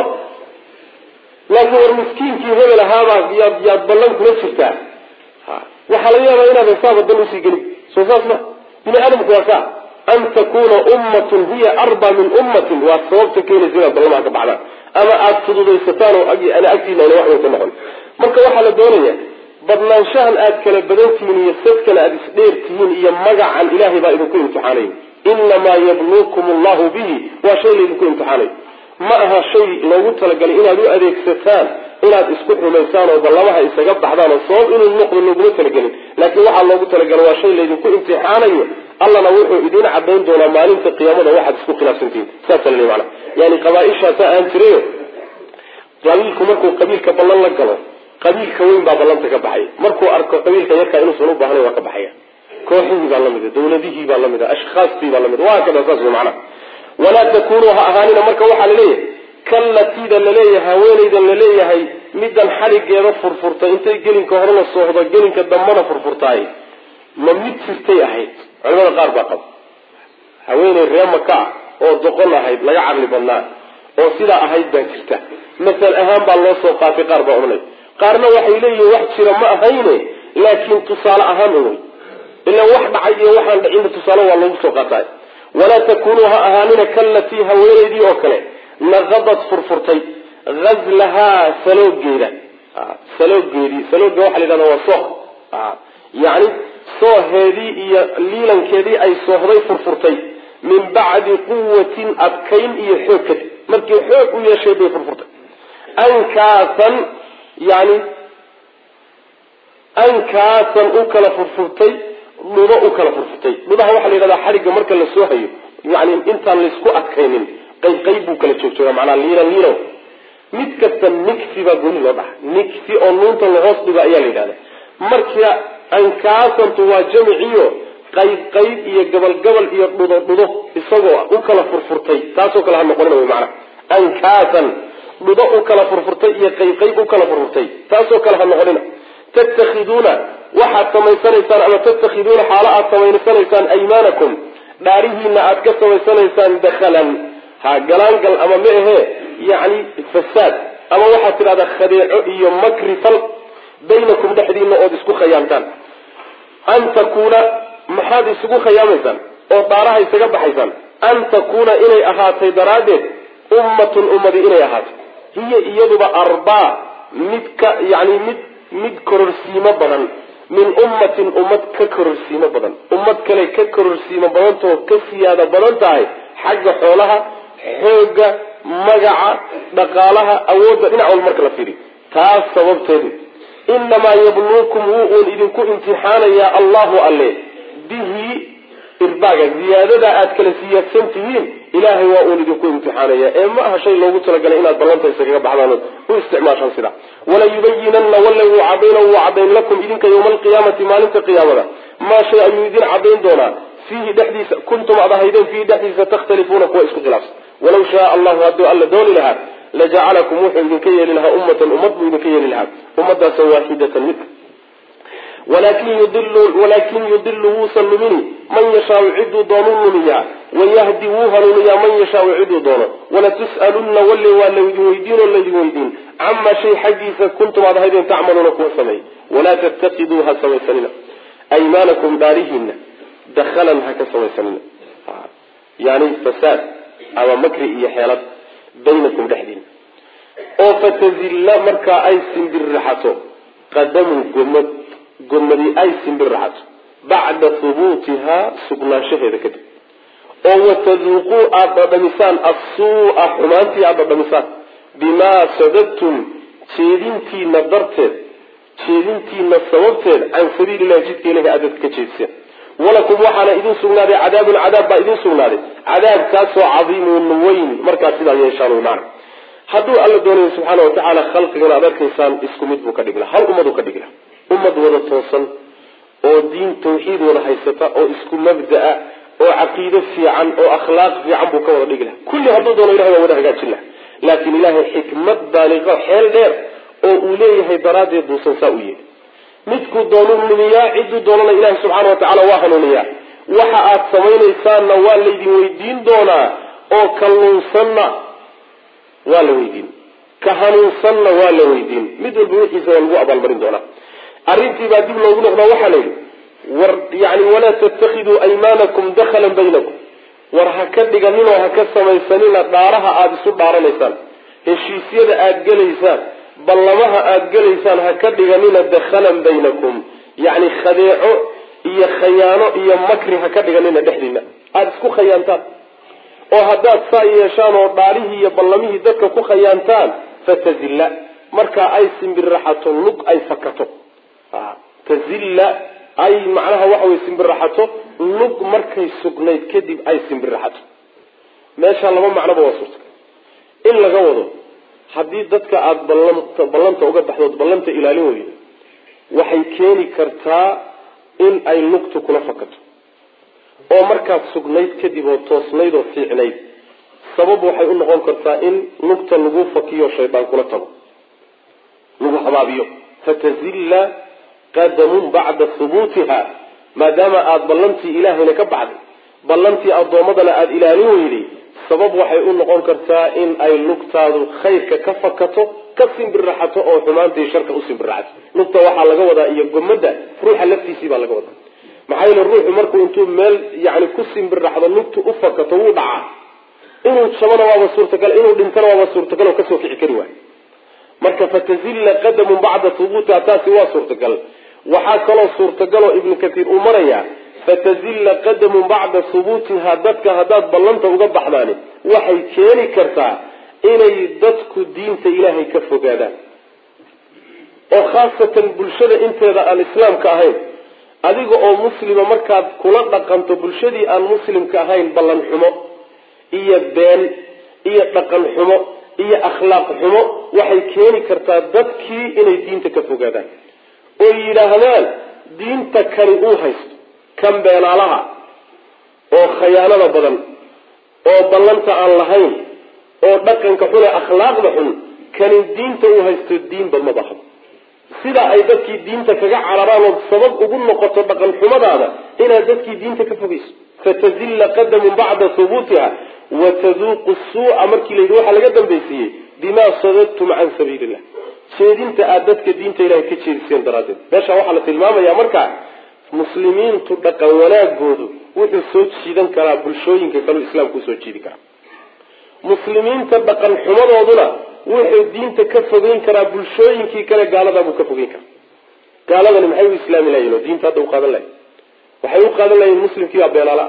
laakiin war miskiinkii hebel ahaabaa yaad yaad ballan kula jirtaa, waxaa laga yaabaa inaadan saaba dan usii gelin, soo saas ma. bini aadamku waa saa. an takuna ummatun hiya arba min ummatin waa sababta keenaysa inaad ballamaha ka baxdaan ama aada fududaysataan oo ana agtiina ana waxway ka noqon. marka waxaa la doonaya badnaanshahan aad kala badan tihiin iyo sadkana aada isdheer tihiin iyo magacan ilaahay baa idinku imtixaanayo. inamaa yabluukum allahu bihi waa shay laydinku imtixaanayo, ma aha shay loogu talagalay inaad u adeegsataan inaad isku xumaysaan oo ballamaha isaga baxdaan oo sabab inuu noqdo looguma talagelin. laakiin waxaa loogu talagalay waa shay laydinku imtixaanayo. allana wuxuu idiin cadayn doonaa maalinta qiyaamada waxaad isku khilaafsantihiin. saasa la mana yani qabaaishaasa aan jirayo qabiilku markuu qabiilka ballan la galo, qabiilka weyn baa ballanta ka baxaya. markuu arko qabiilka yarkaa inuusan u baahnayn waa ka baxaya. kooxihii baa lamida, dawladihii baa lamida, ashkhaastii baa lamida, waa kada saas wey macnaha. walaa takunuu ha ahaanina marka waxaa laleeyahay kalatiida laleeyahay haweenaydan laleeyahay midan xadhigeeda furfurtay intay gelinka horena soohdo gelinka dambana furfurtaay, ma mid jirtay ahayd? culamada qaar baa qaba haweeney ree maka oo doqon ahayd laga caqli badnaa oo sidaa ahayd baa jirta. masal ahaan baa loo soo qaatay, qaar baa odhanay. qaarna waxay leeyihin wax jira ma ahayne laakiin tusaale ahaan un wey, ilaa wax dhacay iyo waxaan dhacinba tusaale waa loogu soo qaatay. walaa takunuu ha ahaanina kalatii haweenaydii oo kale naqadad furfurtay gazlahaa saloogeeda saloogeedii salooga waxa la yidhahda waa sooh, yani sooheedii iyo liilankeedii ay soohday furfurtay min bacdi quwatin adkayn iyo xoog kadib, markii xoog u yeeshay bay furfurtay. ankaasan yani ankaasan u kala furfurtay, dhudo u kala furfurtay. dhudaha waxaa la yidhahdaa xadhigga marka la soo hayo, yani intaan laysku adkaynin qayb qayb buu kala joogjoogaa, macnaa liilan liilan. mid kasta nigsi baa gooni loo dhaxa, nigsi oo nuunta lahoos dhigo ayaa la yidhahda. marka ankaasantu waa jamciyo qayb qayb iyo gabal gabal iyo dhudo dhudo isagoo u kala furfurtay, taasoo kale ha noqonina wy macnaha. ankaasan dhudo u kala furfurtay iyo qayb qayb u kala furfurtay, taasoo kale ha noqonina. tattakhiduuna waxaad samaysanaysaan ama tattakhiduuna xaalo aad samaysanaysaan aymaanakum dhaarihiina aad ka samaysanaysaan dakhalan ha galaangal ama ma ahee يعني فساد أما واحد هذا خديع إيو مكر فل بينكم دحدين أو دسكو خيامتان أن تكون محاد يسكو خيامتان أو طارها يسكب حيثان أن تكون إلي أهاتي درادة أمة أمة إلي أهات هي يدب أربع مدك يعني مد مد كرسيمة بدن من أمة أمة ككرسيمة بدن أمة كلي ككرسيمة بدن تو كسيادة بدن تاعي حاجة حولها حاجة مجعة بقالها أود إن أول مركلة فيري تاس سبب تدي إنما يبلوكم هو إذن كو امتحانا يا الله عليه به إرباقا زيادة أتكلسية سنتين إلهي وأقول إذن كو امتحانا يا إما هشي لو قلت لك إنا بلانتا يساقها بحضانا هو استعمال شانسدا ولا يبينن ولا عبين وعبين لكم إذنك يوم القيامة ما لنك قيامنا ما شيء يدين عبين دونا فيه دحديث كنتم أضهيدين فيه دحديث تختلفون كويس خلاص ولو شاء الله أدو ألا دون لها لجعلكم وحي ذكي لها أمة أمة ذكي لها أمة واحدة منك ولكن يضل ولكن يضل وصل مني من يشاء عد ضانون منيا ويهدي وهن منيا من يشاء عد ضانون ولا تسألن ولا ولا يدين ولا يدين عما شيء حديث كنتم أضهيدين تعملون كوسمي ولا تتخذوها سوي سنين أيمانكم دارهن دخلا هكا سوي سنين يعني فساد أو مكر إيا حيالات بينكم دحدين أو فتزل مركا أيسن بالرحاته قدم قمد قمدي أيسن بالرحاته بعد ثبوتها سقنا شهيدة كده أو تذوقوا أبدا بمثال السوء حمانتي أبدا بمثال بما صددتم تيرينتي نظرت تيرينتي نصوبت عن سبيل الله جدك إليه أدد كتشيسين ولكم وحنا إذن سنادي عذاب العذاب إذن سنادي عذاب كاسو عظيم وين مركز سيدا يشانوا معنا حدو الله دوني سبحانه وتعالى خلق من أدرك إنسان اسكمت بكدقنا هل أمد كدقنا أمد وضا توصل أو دين توحيد ولا حيثة أو اسكم مبدأ أو عقيدة في عن أو أخلاق في عن بكا ولا دقنا كل هدو دون إله وده قاتش الله لكن إله حكمة بالغة حيال دير أو أوليه برادة دوسن ساوية midku doonu lumiyaa cidu doonana ilaahay subxaana wa tacaala waa hanuuniyaa waxa aad samaynaysaanna waa laydin weydiin doonaa oo kalluunsanna waa la weydiin ka hanuunsanna waa la weydiin mid walba wixiisa waa lagu abaalmarin doonaa arrintii baa dib loogu noqdaa waxaa la yidhi war yani walaa tattakhiduu aymaanakum dakhalan baynakum war ha ka dhiganinoo ha ka samaysanina dhaaraha aada isu dhaaranaysaan heshiisyada aada gelaysaan ballamaha aada gelaysaan ha ka dhiganina dakhalan baynakum yacni khadeeco iyo khayaano iyo makri ha ka dhiganina dhexdiina aada isku khayaantaan oo haddaad saa yeeshaan oo dhaarihii iyo ballamihii dadka ku khayaantaan fatazilla markaa ay simbirraxato lug ay fakato tazilla ay macnaha waxa way simbirraxato lug markay sugnayd kadib ay simbirraxato meesha laba macnoba waa suurta in laga wado haddii dadka aada ballanta ballanta uga baxdood ballanta ilaalin weydo waxay keeni kartaa in ay lugtu kula fakato oo markaad sugnayd kadib oo toosnayd oo fiicnayd sabab waxay u noqon kartaa in lugta lagu fakiyo shaydaan kula tago lagu habaabiyo fatazilla qadamun bacda hubuutiha maadaama aada ballantii ilaahayna ka baxday ballantii addoommadana aada ilaalin weyday sabab waxay u noqon kartaa in ay lugtaadu khayrka ka fakato ka simbirraxato oo xumaantii sharka u simbirraxato lugta waxaa laga wadaa iyo gomada ruuxa laftiisii baa laga wadaa maxaa yeele ruuxu markuu intuu meel yani ku simbirraxdo lugtu u fakato wuu dhacaa inuu jabana waaba suurtagal inuu dhintana waaba suurtagal oo kasoo kici kari waayo marka fatazilla qadamun bacda hubuutiha taasi waa suurtagal waxaa kaloo suurtagal oo ibnu katiir uu marayaa fatazilla qadamun bacda hubuutiha dadka haddaad ballanta uga baxdaani waxay keeni kartaa inay dadku diinta ilaahay ka fogaadaan oo khaasatan bulshada inteeda aan islaamka ahayn adiga oo muslima markaad kula dhaqanto bulshadii aan muslimka ahayn ballan xumo iyo been iyo dhaqan xumo iyo akhlaaq xumo waxay keeni kartaa dadkii inay diinta ka fogaadaan oo yidhaahdaan diinta kani uu haysto kan beenaalaha oo khayaanada badan oo ballanta aan lahayn oo dhaqanka xun ee akhlaaqda xun kani diinta uu haysto diinba ma bahan sidaa ay dadkii diinta kaga cararaan oo sabab ugu noqoto dhaqan xumadaada inaad dadkii diinta ka fogeyso fatazilla qadamun bacda hubuutiha wataduuqu suu'a markii layidhi waxaa laga dambaysiiyey bimaa sadadtum can sabiili illah jeedinta aad dadka diinta ilahay ka jeediseen daraaddeed meeshaa waxaa la tilmaamayaa markaa muslimiintu dhaqan wanaagoodu wuxuu soo jiidan karaa bulshooyinka kaleu islaamku usoo jiidi karaa muslimiinta dhaqan xumadooduna wuxuu diinta ka fogeyn karaa bulshooyinkii kale gaaladaabuu ka fogeyn karaa gaaladani maxay u islaami lahayiin oo diinta hadda u qaadan lahayn waxay u qaadan lahayiin muslimkii baa beenaala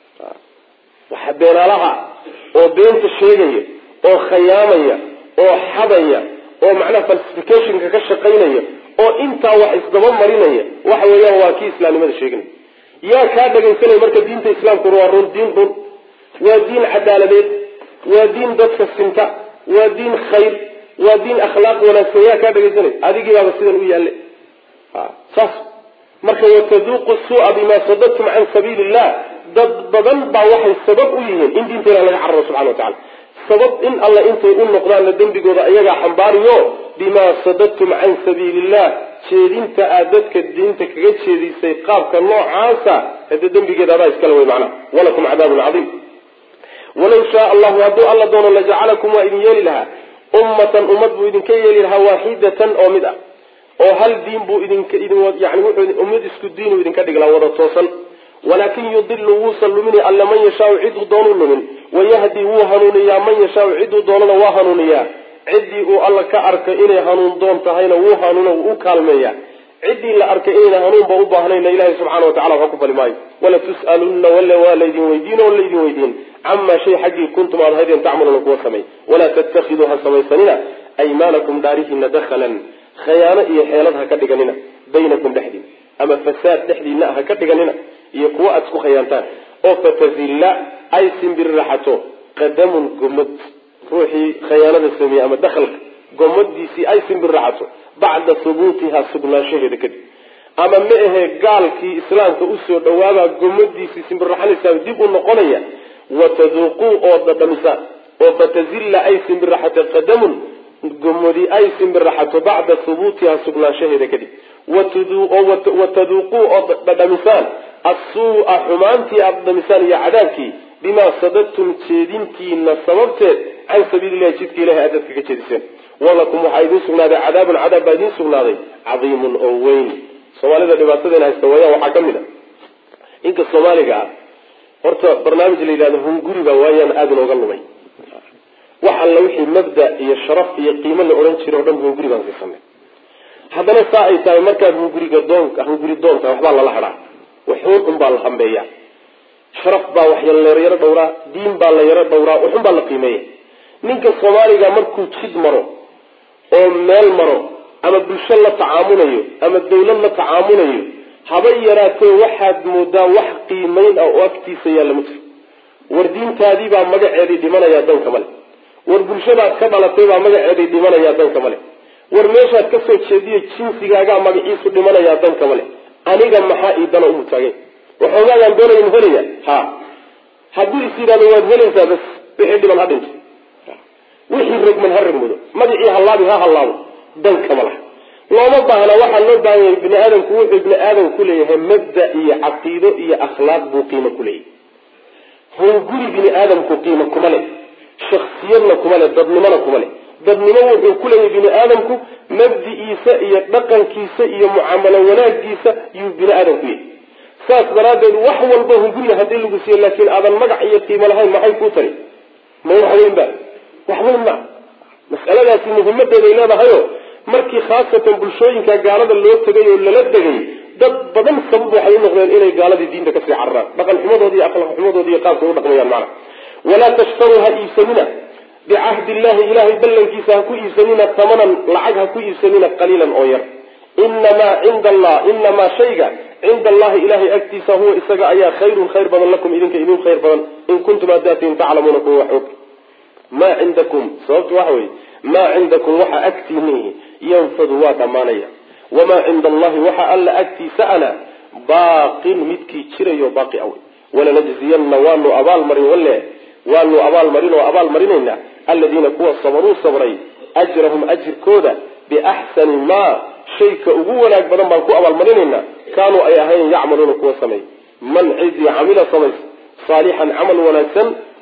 waxa beenaalaha oo beenta sheegaya oo khayaamaya oo xadaya oo macnaha falsificationka ka shaqaynaya oo intaa wax isdaba marinaya waxa weeyaan waa kii islaamnimada sheeganaya yaa kaa dhagaysanaya marka diinta islaamkuna waa run diin run waa diin cadaaladeed waa diin dadka sinta waa diin khayr waa diin akhlaaq wanaagsan yaa kaa dhagaysanaya adigii baaba sidan u yaalle saas marka wataduuqu suu'a bimaa sadadtum can sabiili illah dad badan baa waxay sabab u yihiin in diinta ilah laga cararo subxana watacala sabab in alla intay u noqdaanna dembigooda ayagaa xambaariyo bimaa sadadtum can sabiili illah jeedinta aad dadka diinta kaga jeedisay qaabka noocaasa hade dembigeeda adaa iskale wey macnaha walakum cadaabun cadiim walaw shaaa allahu hadduu alla doono lajacalakum waa idin yeeli lahaa ummatan ummad buu idinka yeeli lahaa waaxidatan oo mid ah oo hal diin buu idinka idin yani wuxuu ummad isku diinuu idinka dhigi lahaa wada toosan walaakin yudilu wuusan lumini alla man yashaau ciduu doonuu lumin wayahdi wuu hanuuniyaa man yashaau ciduu doonana waa hanuuniyaa ciddii uu alla ka arkay inay hanuun doon tahayna wuu hanuuna wuu u kaalmeeyaa ciddii la arkay inayna hanuunba u baahnayna ilaahay subxaana watacala waxba ku fali maayo wala tus'alunna wale waa laydin weydiin oo laydin weydiin camaa shay xaggii kuntum aad ahaydeen tacmaluuna kuwa samay walaa tattakhiduu ha samaysanina aymaanakum dhaarihiina dakhalan khayaano iyo xeelad ha ka dhiganina baynakum dhexdiin ama fasaad dhexdiina ha ka dhiganina iyo kuwa aad isku khayaantaan oo fatazilla ay simbirraxato qadamun gomad ruuxii khayaanada sameeyey ama dakhalka gomadiisii ay simbirraxato bacda hubuutiha sugnaanshaheeda kadib ama ma ahe gaalkii islaamka usoo dhawaabaa gomadiisii simbirraxanaysaa dib u noqonaya wataduuquu oo dhadhamisaan oo fatazilla ay simbirraxato qadamun gomadi ay simbirraxato bacda hubuutiha sugnaanshaheeda kadib wataduuquu oo dhadhamisaan assuu'a xumaantii aada dhamisaan iyo cadaabkii bimaa sadadtum jeedintiina sababteed can sabiilillahi jidka ilahay aad dadka ka jeediseen walakum waxaa idiin sugnaaday cadaabun cadaab baa idiin sugnaaday cadiimun oo weyn soomaalida dhibaatadeena haysta wayaan waxaa ka mid a inka soomaaliga ah horta barnaamij la yidhahdo hunguriga waayaan aada inooga lumay wax alla wixii mabda iyo sharaf iyo qiimo la odhan jira o dhan hunguri baan siisanay haddana saa ay tahay markaad hunguriga doon hunguri doonta waxbaa lala hadhaa waxuun un baa la hambeeya sharaf baa wax la yaro dhowraa diin baa la yaro dhowraa waxun baa la qiimeeya ninka soomaaliga markuu jid maro oo meel maro ama bulsho la tacaamulayo ama dawlad la tacaamulayo haba yaraatee waxaad moodaa wax qiimayn ah oo agtiisa yaalla ma jiro war diintaadii baa magaceedii dhimanayaa danka male war bulshadaad ka dhalatay baa magaceedii dhimanayaa danka male war meeshaad ka soo jeediyo jinsigaagaa magaciisu dhimanayaa danka male aniga maxaa ii dana umu taagay waxoogaagaan doonaya ma helaya ha hadduu is yidhahdo waad helaysaa bas wixii dhiban ha dhinto wixii rogman ha rogmado magacii hallaabi ha hallaabo danka ma laha looma baahna waxaa loo baahan yahay bini aadamku wuxuu ibni aadam ku leeyahay mabda iyo caqiido iyo akhlaaq buu qiimo ku leeyahay hunguri bini aadamku qiimo kuma leh shaksiyadna kuma leh dadnimona kuma leh dadnimo wuxuu ku leeyahay bini aadamku mabdi'iisa iyo dhaqankiisa iyo mucaamalo wanaagiisa yuu bini aadam ku yahay saas daraaddeed wax walba hunguriga haddii lagu siiyo laakiin aadan magac iyo qiimo lahayn maxay kuu tari ma waxweyn ba waxweyn ma mas'aladaasi muhimadeeday leedahayo markii khaasatan bulshooyinka gaalada loo tegay oo lala degay dad badan sabab waxay u noqdeen inay gaaladii diinta kasii cararaan dhaqan xumadooda iyo akhlaaq xumadooda iyo qaabka u dhaqmayaan macna walaa tashtaruu ha iibsanina bicahdi illahi ilahay ballankiisa ha ku iibsanina tamanan lacag ha ku iibsanina qaliilan oo yar inamaa cinda allah inamaa shayga cinda allahi ilahay agtiisa huwa isaga ayaa khayrun khayr badan lakum idinka idin khayr badan in kuntum hadaatiin taclamuuna kuwa wax og maa cindakum sababtu waxa weye maa cindakum waxa agtiinihi yanfadu waa dhammaanaya wamaa cinda allahi waxa alla agtiisa ana baaqin midkii jirayo baaqi awe walanajziyanna waanu abaalmarin wale waanu abaalmarin oo abaalmarinayna aladiina kuwa sabaruu sabray ajrahum ajirkooda biaxsani maa shayka ugu wanaag badan baan ku abaalmarinaynaa kaanuu ay ahayn yacmaluuna kuwa sameey man cidii camila samays saalixan camal wanaagsan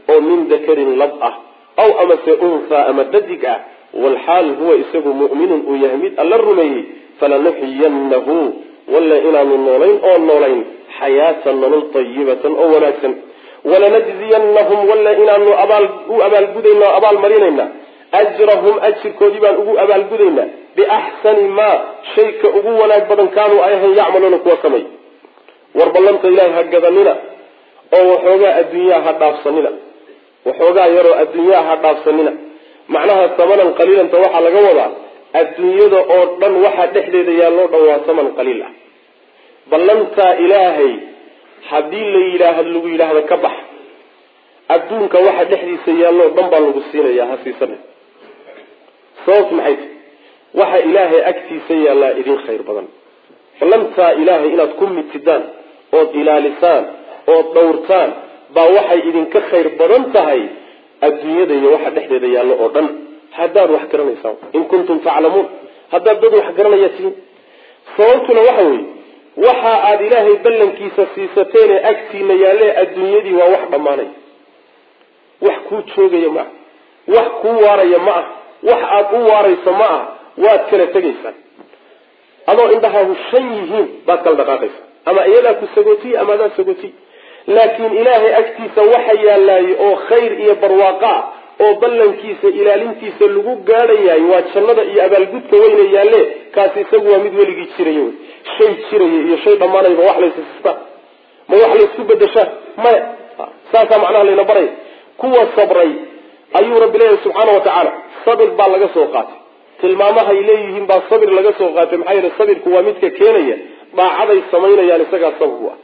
oo min dakarin lab ah aw amase unfa ama dadig ah walxaal huwa isagu mu'minun uu yahay mid alla rumeeyey falanuxyiyannahu walla inaanu noolayn oo noolayn xayaatan nolol tayibatan oo wanaagsan walanajziyannahum walla inaanu abaal u abaalgudayna o abaal marinayna ajrahum ajirkoodii baan ugu abaalgudaynaa biaxsani maa shayka ugu wanaag badan kaanuu ay ahayn yacmaluuna kuwa samay war ballanta ilaahay ha gadanina oo waxoogaa adduunyaha ha dhaafsanina waxoogaa yaroo adduunyaha ha dhaafsanina macnaha samanan qaliilanta waxaa laga wadaa adduunyada oo dhan waxaa dhexdeeda yaalloo dhan waa saman qaliil ah ballantaa ilaahay haddii la yidhaahdo lagu yidhaahdo ka bax adduunka waxa dhexdiisa yaalloo dhan baa lagu siinayaa ha siisana sababtu maxay tahy waxa ilaahay agtiisa yaallaa idin khayr badan ballantaa ilaahay inaad ku mitidaan ood ilaalisaan ood dhowrtaan baa waxay idinka khayr badan tahay adduunyada iyo waxa dhexdeeda yaallo oo dhan haddaad wax garanaysaan in kuntum taclamuun haddaad dad wax garanaya tihiin sababtuna waxa weeye waxa aada ilaahay ballankiisa siisateene agtiina yaalle adduunyadii waa wax dhammaanay wax kuu joogaya ma ah wax kuu waaraya ma ah wax aad u waarayso ma ah waad kala tegaysaan adoo indhahaagu shan yihiin baad kala dhaqaaqaysa ama iyadaa ku sagootiy ama adaa sagootiy laakiin ilaahay agtiisa waxa yaallaaye oo khayr iyo barwaaqa ah oo ballankiisa ilaalintiisa lagu gaadhayahay waa jannada iyo abaalgudka weyna yaalle kaasi isagu waa mid weligii jiraya wey shay jiraya iyo shay dhammaanayba wax laysasistaa ma wax laysku bedeshaa maya saasaa macnaha layna baraya kuwa sabray ayuu rabbi leeyahay subxaana wa tacaala sabir baa laga soo qaatay tilmaamahay leeyihiin baa sabir laga soo qaatay maxaa yeele sabirku waa midka keenaya daacaday samaynayaan isagaa sabab u ah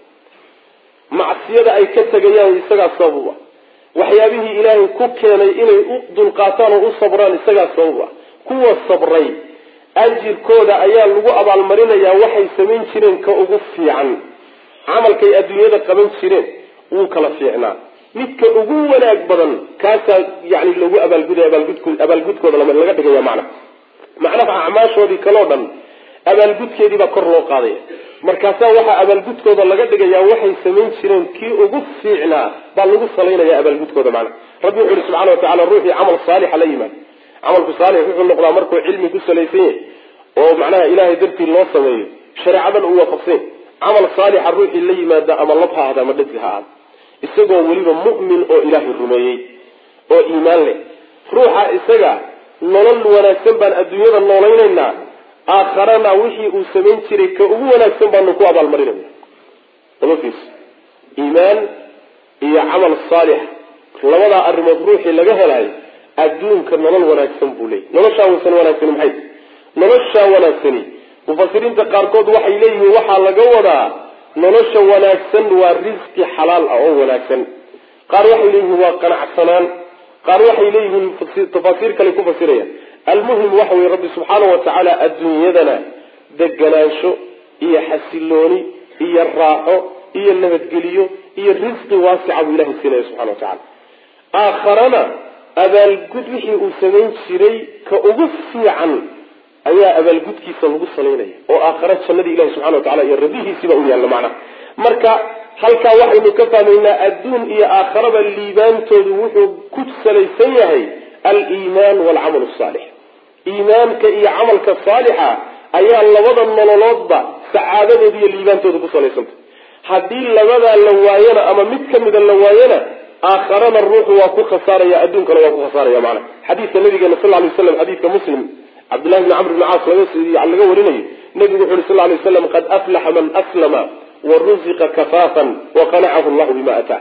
macsiyada ay ka tegayaan isagaa sabab u ah waxyaabihii ilaahay ku keenay inay u dulqaataan oo u sabraan isagaa sabab u ah kuwa sabray ajirkooda ayaa lagu abaalmarinayaa waxay samayn jireen ka ugu fiican camalkay adduunyada qaban jireen wuu kala fiicnaa midka ugu wanaag badan kaasaa yani lagu abaalguday abaalgud abaalgudkooda laga dhigaya macna macnaha acmaashoodii kaloo dhan abaalgudkeedii baa kor loo qaadaya markaasaa waxaa abaalgudkooda laga dhigayaa waxay samayn jireen kii ugu fiicnaa baa lagu salaynaya abaalgudkooda macna rabbi wuxu uhi subxana watacala ruuxii camal saalixa la yimaad camalku saalix wuxuu noqdaa markuu cilmi ku salaysan yahay oo macnaha ilaahay dartii loo sameeyo shareecadan uu waafaqsan camal saalixa ruuxii la yimaada ama lab ha ahda ama dhadi ha ahda isagoo weliba mu'min oo ilaahay rumeeyey oo iimaan leh ruuxa isaga nolol wanaagsan baan adduunyada noolaynaynaa aakharana wixii uu samayn jiray ka ugu wanaagsan baanu ku abaalmarinayna dabafiis iimaan iyo camal saalix labadaa arrimood ruuxii laga helayo adduunka nolol wanaagsan buu leeyay noloshaa wanaagsan wanaagsani maxay noloshaa wanaagsani mufasiriinta qaarkood waxay leeyihiin waxaa laga wadaa nolosha wanaagsan waa risqi xalaal ah oo wanaagsan qaar waxay leeyihiin waa qanacsanaan qaar waxay leeyihiin tafaasiir kale ku fasirayaan almuhim waxa weye rabbi subxaana wa tacaala adduunyadana deganaansho iyo xasilooni iyo raaxo iyo nabadgeliyo iyo risqi waasica buu ilahay siinaya subxana wa tacala aakharana abaalgud wixii uu samayn jiray ka ugu fiican ayaa abaalgudkiisa lagu salaynaya oo aakhara jannadii ilahi subxana wa tacala iyo rabbihiisiiba u yaalla macnaha marka halkaa waxaynu ka fahmaynaa adduun iyo aakharaba liibaantoodu wuxuu ku salaysan yahay aliimaan waalcamal asaalix iimaanka iyo camalka saalixa ayaa labada nololoodba sacaadadooda iyo liibaantooda ku salaysantah haddii labadaa la waayana ama mid kamida la waayana aakharana ruuxu waa ku khasaaraya adduunkana waa ku khasaaraya macnaha xadiidka nabigeena sal lay waslam xadiidka muslim cabdullahi bni camr bni caas laga warinayo nabigu wuxu uri sal lay waslam qad aflaxa man aslama waruziqa kafaafan waqanacahu llahu bima ataa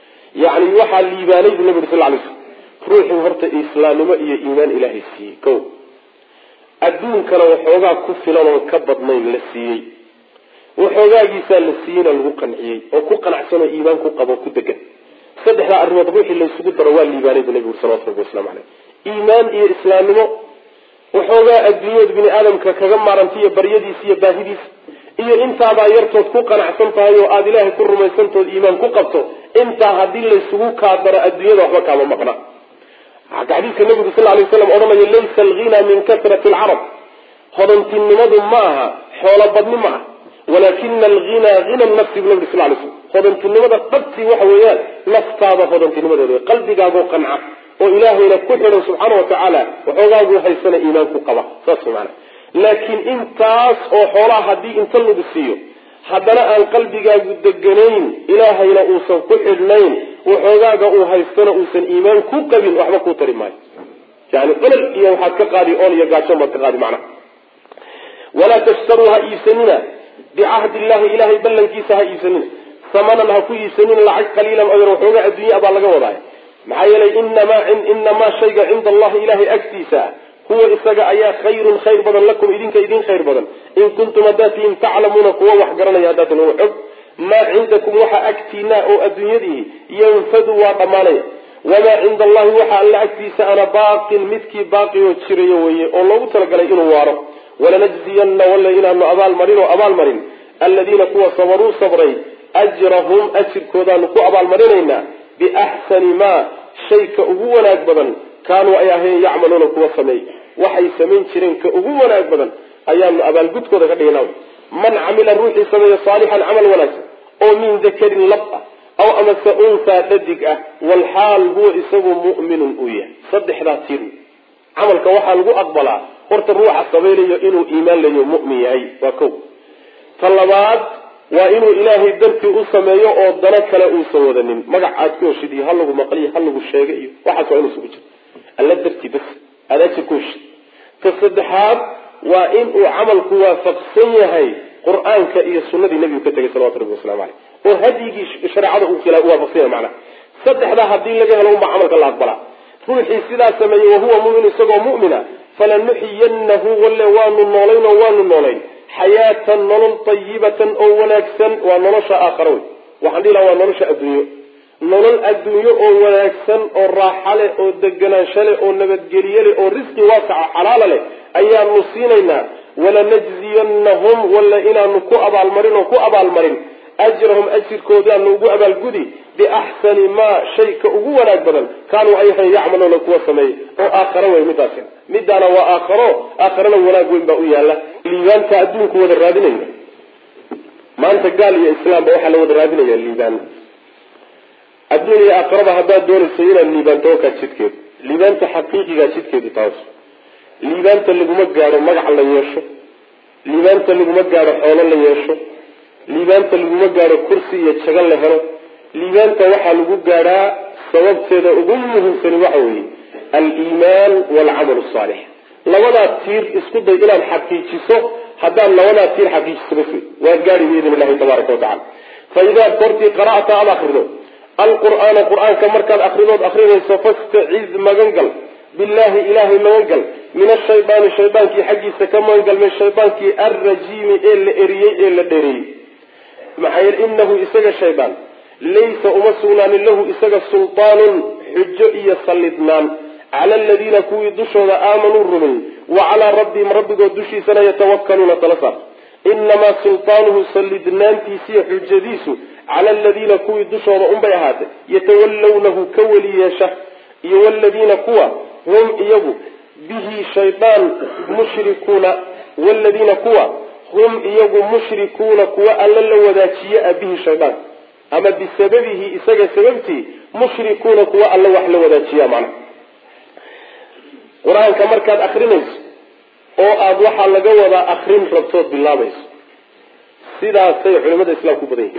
yani waxaa liibaanay buu nabi uri sal lay slam ruuxii horta islaamnimo iyo iimaan ilaahay siiyey ko adduunkana waxoogaa ku filan oon ka badnayn la siiyey waxoogaagiisaa la siiyeyna lagu qanciyey oo ku qanacsanoo iimaan ku qabo ku degan saddexdaa arrimood ruuxii laysugu daro waa liibaanay buu nabi uri salawatu rabbi waslamu caleyh iimaan iyo islaamnimo waxoogaa adduunyada bini aadamka kaga maarantay iyo baryadiisa iyo baahidiisa iyo intaabaa yartood ku qanacsan tahay oo aada ilaahay ku rumaysantood iimaan ku qabto intaa haddii laysugu kaadaro adduunyada waxba kaama maqna xadiidka nabigu sal lay waslam odhanaya laysa alghina min kasrati alcarab hodantinimadu ma aha xoolo badni ma ah ولكن الغنى غنى النفس بالنبي صلى الله عليه وسلم خدمت النمذا قبتي وحويات نفطابة خدمت النمذا قلبي قابو قنعة وإلهي لكحر سبحانه وتعالى وحوغاقو حيثنا إيمانك قبع صلى معنا لكن انتاس او حولها دي انتلو بسيو حدنا ان قلبي قابو الدقنين إلهي لأوسن كحرنين وحوغاقو حيثنا أوسن إيمانك قبل وحبكو ترماي يعني قلل إياه وحد كقادي أولي يقاشون ما تقادي معنا ولا تشتروها إيساننا بعهد الله إلهي بلن كيسها إيساننا ثمنها كي إيساننا لعج قليلا أجر وحوغا الدنيا أبا لقا وضعي معايا إنما, إنما شيء عند الله إلهي أكتيسا هو إساق أيا خير خير بدن لكم إذنك إذن خير بدن إن كنتم أداتهم تعلمون قوة وحقرنا يا أدات وحب ما عندكم وحا أكتينا أو أدنيده ينفذوا وطماني وما عند الله وحا ألا أكتيسا أنا باقي المثكي باقي وتشري ويه والله تلقى لئنه وارو ولنجزين ولا إلى أنه أبال مرين وأبال مرين الذين كوا صبروا صبري أجرهم أجر كودا نكو أبال مرين بأحسن ما شيء كأغونا أكبدا كانوا أياه يعملون كوا سمي وحي سمين شرين كأغونا أكبدا أيام أبال قد كودا كديناو من عمل الروح سمي صالحا عمل وناس أو من ذكر لبقى أو أمس أنثى لدقة والحال هو إسمه مؤمن أويه صدح ذا تيرو عمل كوحال هو أقبلا horta ruuxa sameeyo inuu iimaan leeyo mu'min yahay waa kow talabaad waa inuu ilaahay dartii u sameeyo oo dana kale uu soo wadanin magacaad ku shidii hal lagu maqliyo hal lagu sheegay iyo waxa soo inuu sugu jiro alla dartii bas aadaji ku shid tasaddaxaad waa inuu amalku waafaqsan yahay quraanka iyo sunnadii nabiga ka tagay sallallahu alayhi wasallam oo hadigi shariicada uu kala waafaqsan macna saddexda hadii laga helo uma amalka la aqbala ruuxii sidaa sameeyo oo huwa mu'min isagoo mu'mina فلنحيينه ولا وان النولين وان النولين حياة نول طيبة أو ونكسا ونولش آخرون وحدي له ونولش الدنيا نول الدنيا أو ونكسا أو راحلة أو دجناشلة أو نبت جريلة أو رزق واسع حلال أيام نصيننا ولا نجزينهم ولا إنا نكو أبا المرين وكو أبا المرين أجرهم أجر كودان نوجو أبا الجدي بأحسن ما شيء كأجوانا أكبر كانوا أيها يعملون كوا سمي أو آخرون ومتاسين مدانا وآخرون آخرون ولا جوين بقويا لا ليبان كأدون كوا الرادين ما أنت قال يا إسلام بوحة لو الرادين يا ليبان الدنيا أقربها بعد دور السيئة ليبان توكا تشتكي ليبان تحقيقي تشتكي بتاوس ليبان تلقوا مجارو مجح الله يشو ليبان تلقوا مجارو حول الله يشو liibaanta laguma gaaro kursi iyo jagal la helo liibaanta waxaa lagu gaaraa sababteeda ugu muhiimsan waxa weeye al-iimaan wal-amal as-salih labadaa tiir isku day inaad xaqiijiso haddaan labadaa tiir xaqiijiso bas waa gaari biidin Ilaahi tabaaraka wa ta'ala fa idaa qorti qira'ata al-akhrido al-qur'aana qur'aanka markaad akhridood akhrinayso fasta'iz magangal billahi ilaahi magangal min ash-shaytaani shaytaankii xaggiisa ka magangal min shaytaankii ar-rajiim ee la eriyey ee la dheereeyey maxay innahu isaga shaytaan laysa umasulan lahu isaga sultaan hujjo iyo salidnaan ala alladina kuwi dushooda aamanu rumin wa ala rabbihim rabbigood dushiisana yatawakkaluna talasa inma sultanuhu salidnaantiisi hujjadiisu ala alladina kuwi dushooda umbay ahaate yatawallawnahu kawliyasha iyo walladina kuwa hum iyagu bihi shaytaan mushrikuuna walladina kuwa هم إيجو مشركون كوا ألا لو ذاتية به شيطان أما بسببه إسجى سببتي مشركون كوا ألا وحلا وذاتية معنا قرآن كمر كان أخرينيس أو أبوح على جوا أخرين ربطات بالله بس سيدا سيح علماء الإسلام كبرين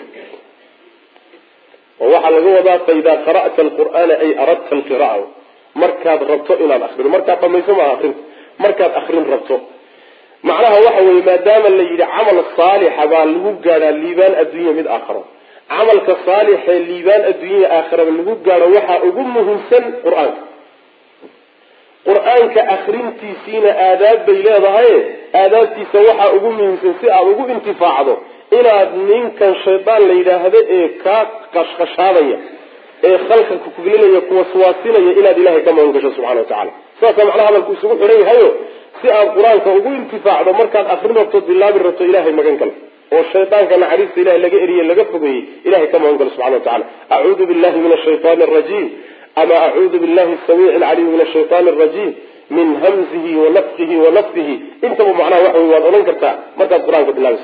ووح على جوا فإذا قرأت القرآن أي أردت القراءة مركز ربطات إلى الآخر مركز فما يسمى آخر مركز أخرين ربطات معناها وحوي ما دام اللي عمل الصالح بان لو غارا ليبان الدنيا مد اخره عمل كصالح ليبان الدنيا اخره لو غارا وحا ugu muhiimsan quraan quraan ka akhrinti sina aadaab bayleedahay aadaabtiisa waxa ugu muhiimsan si aad ugu intifaacdo inaad ninkan shaydaan la yiraahdo ee ka qashqashaadaya ee khalqa ku kugelinaya kuwa suwaasinaya inaad ilaahay ka maangasho subhanahu wa ta'ala saasa macnaha hadalku isugu xiran yahay si aan quraanka ugu intifaacdo markaad akhrinayso bilaabi rabto ilaahay magan gal oo shaytaanka naxariista ilaahay laga eriyo laga fogeeyay ilaahay ka magan gal subhanahu wa ta'ala a'uudu billahi minash shaytaanir rajiim ama a'uudu billahi as-samii'il 'aliim minash shaytaanir rajiim min hamzihi wa nafthihi wa nafthihi inta macnaha waxa way waad oran kartaa markaad quraanka bilaabiso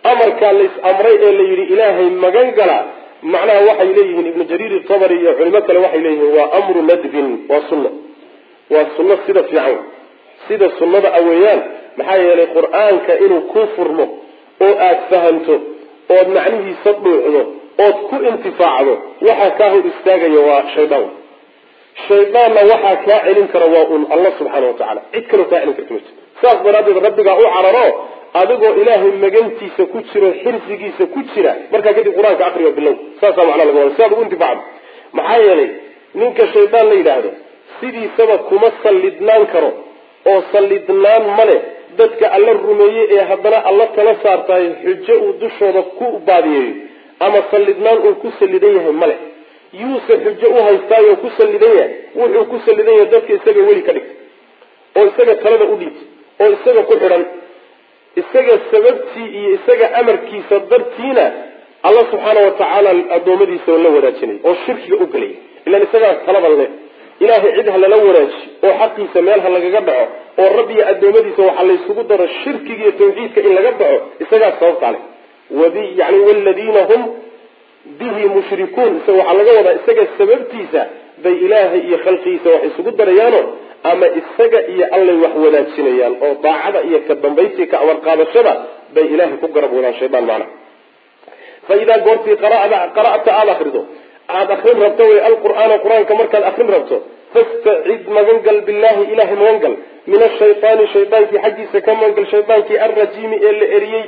أمر كان ليس أمري اللي يري إلهي مجنجلا معناه وحي إليه ابن جرير الطبري علماء الوحي إليه هو أمر ندب وسنة والسنة سيدة في عين سيدة السنة أويان محايا للقرآن كإنه كفر مه أو أتفهمته أو معنيه صدمه أو كو انتفاعه وحكاه استاجي وشيطان شيطان وحكا علم كرواء الله سبحانه وتعالى إذكروا كائن كرتمت ساق برادة ربك أو عرراه أدقوا إله مجنتي سكتشر حرسكي سكتشر مركا كده القرآن كأخري بالله ساسا معنا الله سابق انتفاع محايا لي منك الشيطان لي هذا سيدي سبب كما صلدنان كرو أو صلدنان ملي dadka alla rumeeyay ee haddana alla kala saartay xujo uu dushooda ku baadiyay ama sallidnaan uu ku salidan yahay male yuusuf xujo u haystay oo ku salidan yahay wuxuu ku salidan yahay dadka isaga weli ka dhigtay oo isaga talada u dhiibtay oo isaga ku xiran isaga sababtii iyo isaga amarkiisa dartiina alla subhanahu wa ta'ala adoomadiisa la wadaajinay oo shirkiga u galay ilaa isaga talada leh ilaahay cidha la waraaji oo xaqiisa meelha lagaga dhaco oo rabbi adoomadiisa waxa la isugu daro shirkiga iyo tawxiidka in laga dhaco isaga sababta leh wadi yaani walladina hum bihi mushrikuun soo waxa laga wadaa isaga sababtiisa bay ilaahay iyo khalqiisa wax isugu darayaan ama isaga iyo alla wax wadaajinayaan oo daacada iyo ka dambaysi ka awar qaadashada bay ilaahay ku garab wadaan shaytaan macna fa ida qorti qaraa'ada qaraa'ata al-akhrido aad akhrin rabto القرآن القرآن كما كان أخrin rabto فاستعذ مغنقل بالله إله مغنقل من الشيطان شيطان في حجيسة كما مغنقل شيطان في الرجيم إلا إريي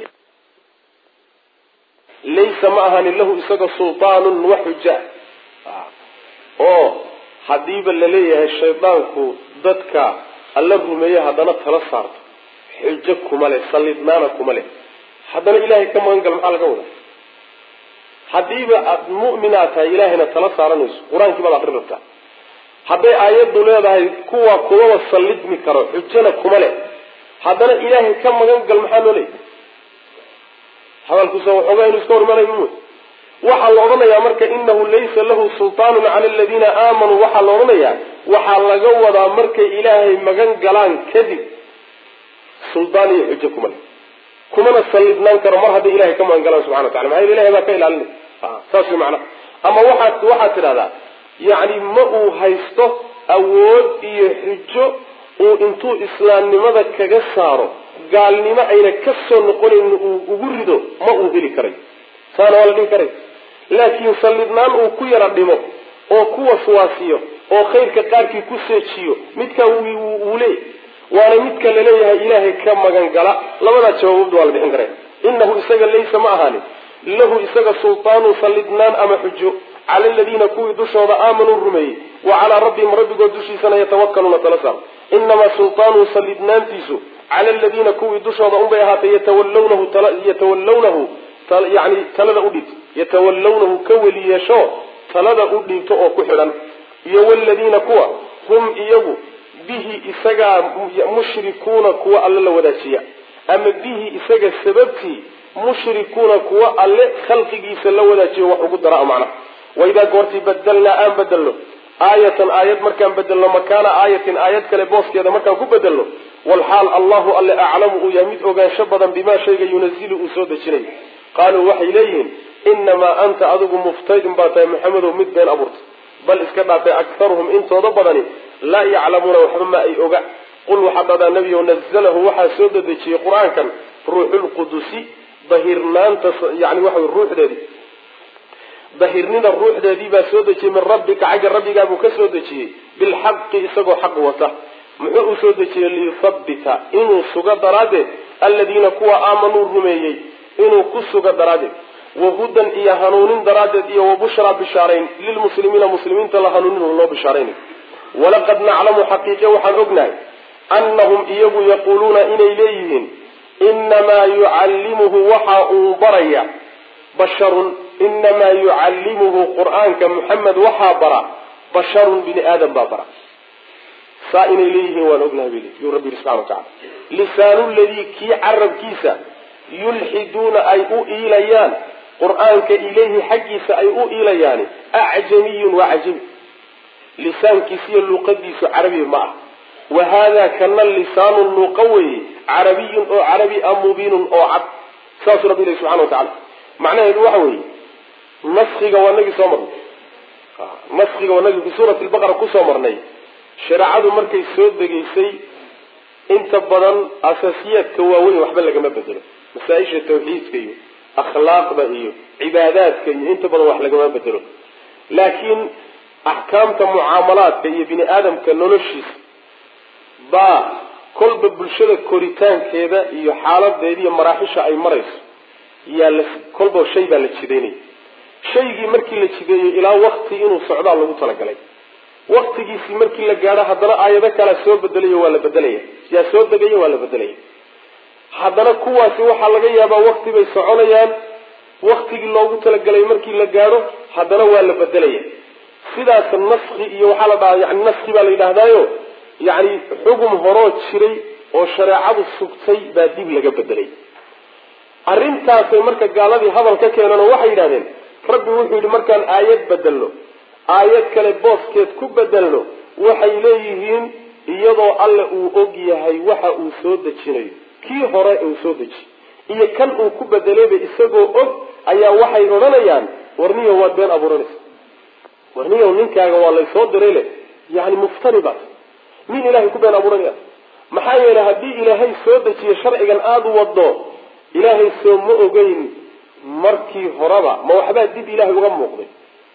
ليس معها له إساق سلطان وحجة أوه حديبا لليه الشيطان كو ضدك الله رميه هدانا تلصارت حجكم عليه صلدنانكم عليه هدانا إلهي كما مغنقل محال قوله حديبا مؤمنات إلهنا تلصارنس قرآن كما أخرين ربطا حدي آيات دولية كوا كوا وصلد مكرو حجنا كمالي حدنا إلهي كم مغنقل محانو لي حوال كسو حقين اسكور مالا يموت وحال لغنا يا مركا إنه ليس له سلطان على الذين آمنوا وحال لغنا يا وحال لغوضا مركا إلهي مغنقلان كذب سلطاني حجكم لي كمنا صلدنان كرو مرحب إلهي كم مغنقلان سبحانه وتعالى ما هي إلهي ما كيل عني ساسي معنا أما واحد واحد هذا يعني ما هو هيسته أود يحجه وإنتو إسلام لماذا كجساره قال لي ما أين كسر نقول إنه وجرده ما هو ذي كري صار ولا ذي كري لكن صلينا وكوي ردمه أو كوا سواسيه أو خير كتار كي كسرشيو متك وولي وأنا متك لليه إلهي كم مجن قلا لما تشوف دوال بحنكره إنه إسقى ليس معهاني له إسقى سلطان صلينا أما حجه على الذين كوي دشوا آمنوا الرمي وعلى ربهم رب قدوشي سنة يتوكلون تلسر إنما سلطان صلينا تيسو على الذين كوي دشوا أم بيهات يتولونه تل... يتولونه تل... يعني تلد أديت يتولونه كولي يشاء تلد أديت أو كحلا يوالذين كوا هم إيجو به إسقى مشركون كوا ألا وداشيا أما به إسقى السببتي مشركون كوا ألا خلقي سلا وداشيا وحقود دراء معنا وإذا قرتي بدلنا آن بدله آية آية مركان بدله مكان آية آية كالبوس كذا مركان كو بدله والحال الله ألا أعلمه يميت أغان شبضا بما شيء ينزل أسود الشري قالوا وحي إليهم إنما أنت أذب مفتيد باتا محمد ومد بين أبورت بل إسكبات أكثرهم إنت وضبضني لا يعلمون وحبما أي أغا قل وحبض النبي ونزله وحا سود الشري قرآن كان روح القدسي ظهرنان يعني وحي الروح الذي ظهرنا الروح الذي بسودك من ربك عجل ربك أبو كسودك بالحق يسقو حق وته محو سودك ليثبت إنه سقى دراده الذين كوا آمنوا الرميي إنه كسقى دراده وهدى إيا هنون دراده إيا وبشرى بشارين للمسلمين مسلمين تلهنون الله بشارين ولقد نعلم حقيقة وحنقنا أنهم إياه يقولون إن إليهم إنما يعلمه وحا بريا بشر إنما يعلمه قرآن كمحمد وحابرا بشر بن آدم بابرا سائن إليه ونقنا بليه يربي سبحانه وتعالى لسان الذي كي عرب كيسا يلحدون أي إليان قرآن كإليه حقيسا أي إليان أعجمي وعجمي لسان كيسي اللقديس عربي معه وهذا كان اللسان اللقوي عربي أو عربي أو مبين أو عبد saas rabbi ilaahi subxaana watacaala macnaheedu waxa weeye naskiga waa nagii soo marnay naskiga waa nagii fi suurati albaqara kusoo marnay shareecadu markay soo degaysay inta badan asaasiyaadka waaweyn waxba lagama bedelo masaa-isha tawxiidka iyo akhlaaqda iyo cibaadaadka iyo inta badan wax lagama bedelo laakiin axkaamta mucaamalaadka iyo bini aadamka noloshiisa baa kolba bulshada koritaankeeda iyo xaaladeeda iyo maraaxisha ay marayso yaa la kolba shay baa la jideynaya shaygii markii la jideeyo ilaa wakti inuu socdaa lagu talagalay waktigiisii markii la gaadho haddana aayado kala soo bedelayo waa la bedelaya yaa soo degayo waa la bedelaya haddana kuwaasi waxaa laga yaabaa wakti bay soconayaan waktigii loogu talagalay markii la gaadho haddana waa la bedelaya sidaas naski iyo waxaa la dhahaa yani naski baa la yidhaahdaayo yani xugum horoo jiray oo shareecadu sugtay baa dib laga bedelay arrintaasay marka gaaladii hadal ka keenan oo waxay yidhahdeen rabbi wuxuu yidhi markaan aayad bedelno aayad kale booskeed ku bedelno waxay leeyihiin iyadoo alle uu og yahay waxa uu soo dejinayo kii hore uu soo deji iyo kan uu ku bedelayba isagoo og ayaa waxay odhanayaan warniyo waad been abuuranaysa warniyo ninkaaga waa laysoo diray le yani muftari baad min ilaahay ku been abuuranaya maxaa yeelay haddii ilaahay soo dejiyo sharcigan aada u wado ilaahay soo ma ogeyn markii horeba ma waxbaa dib ilaahay uga muuqday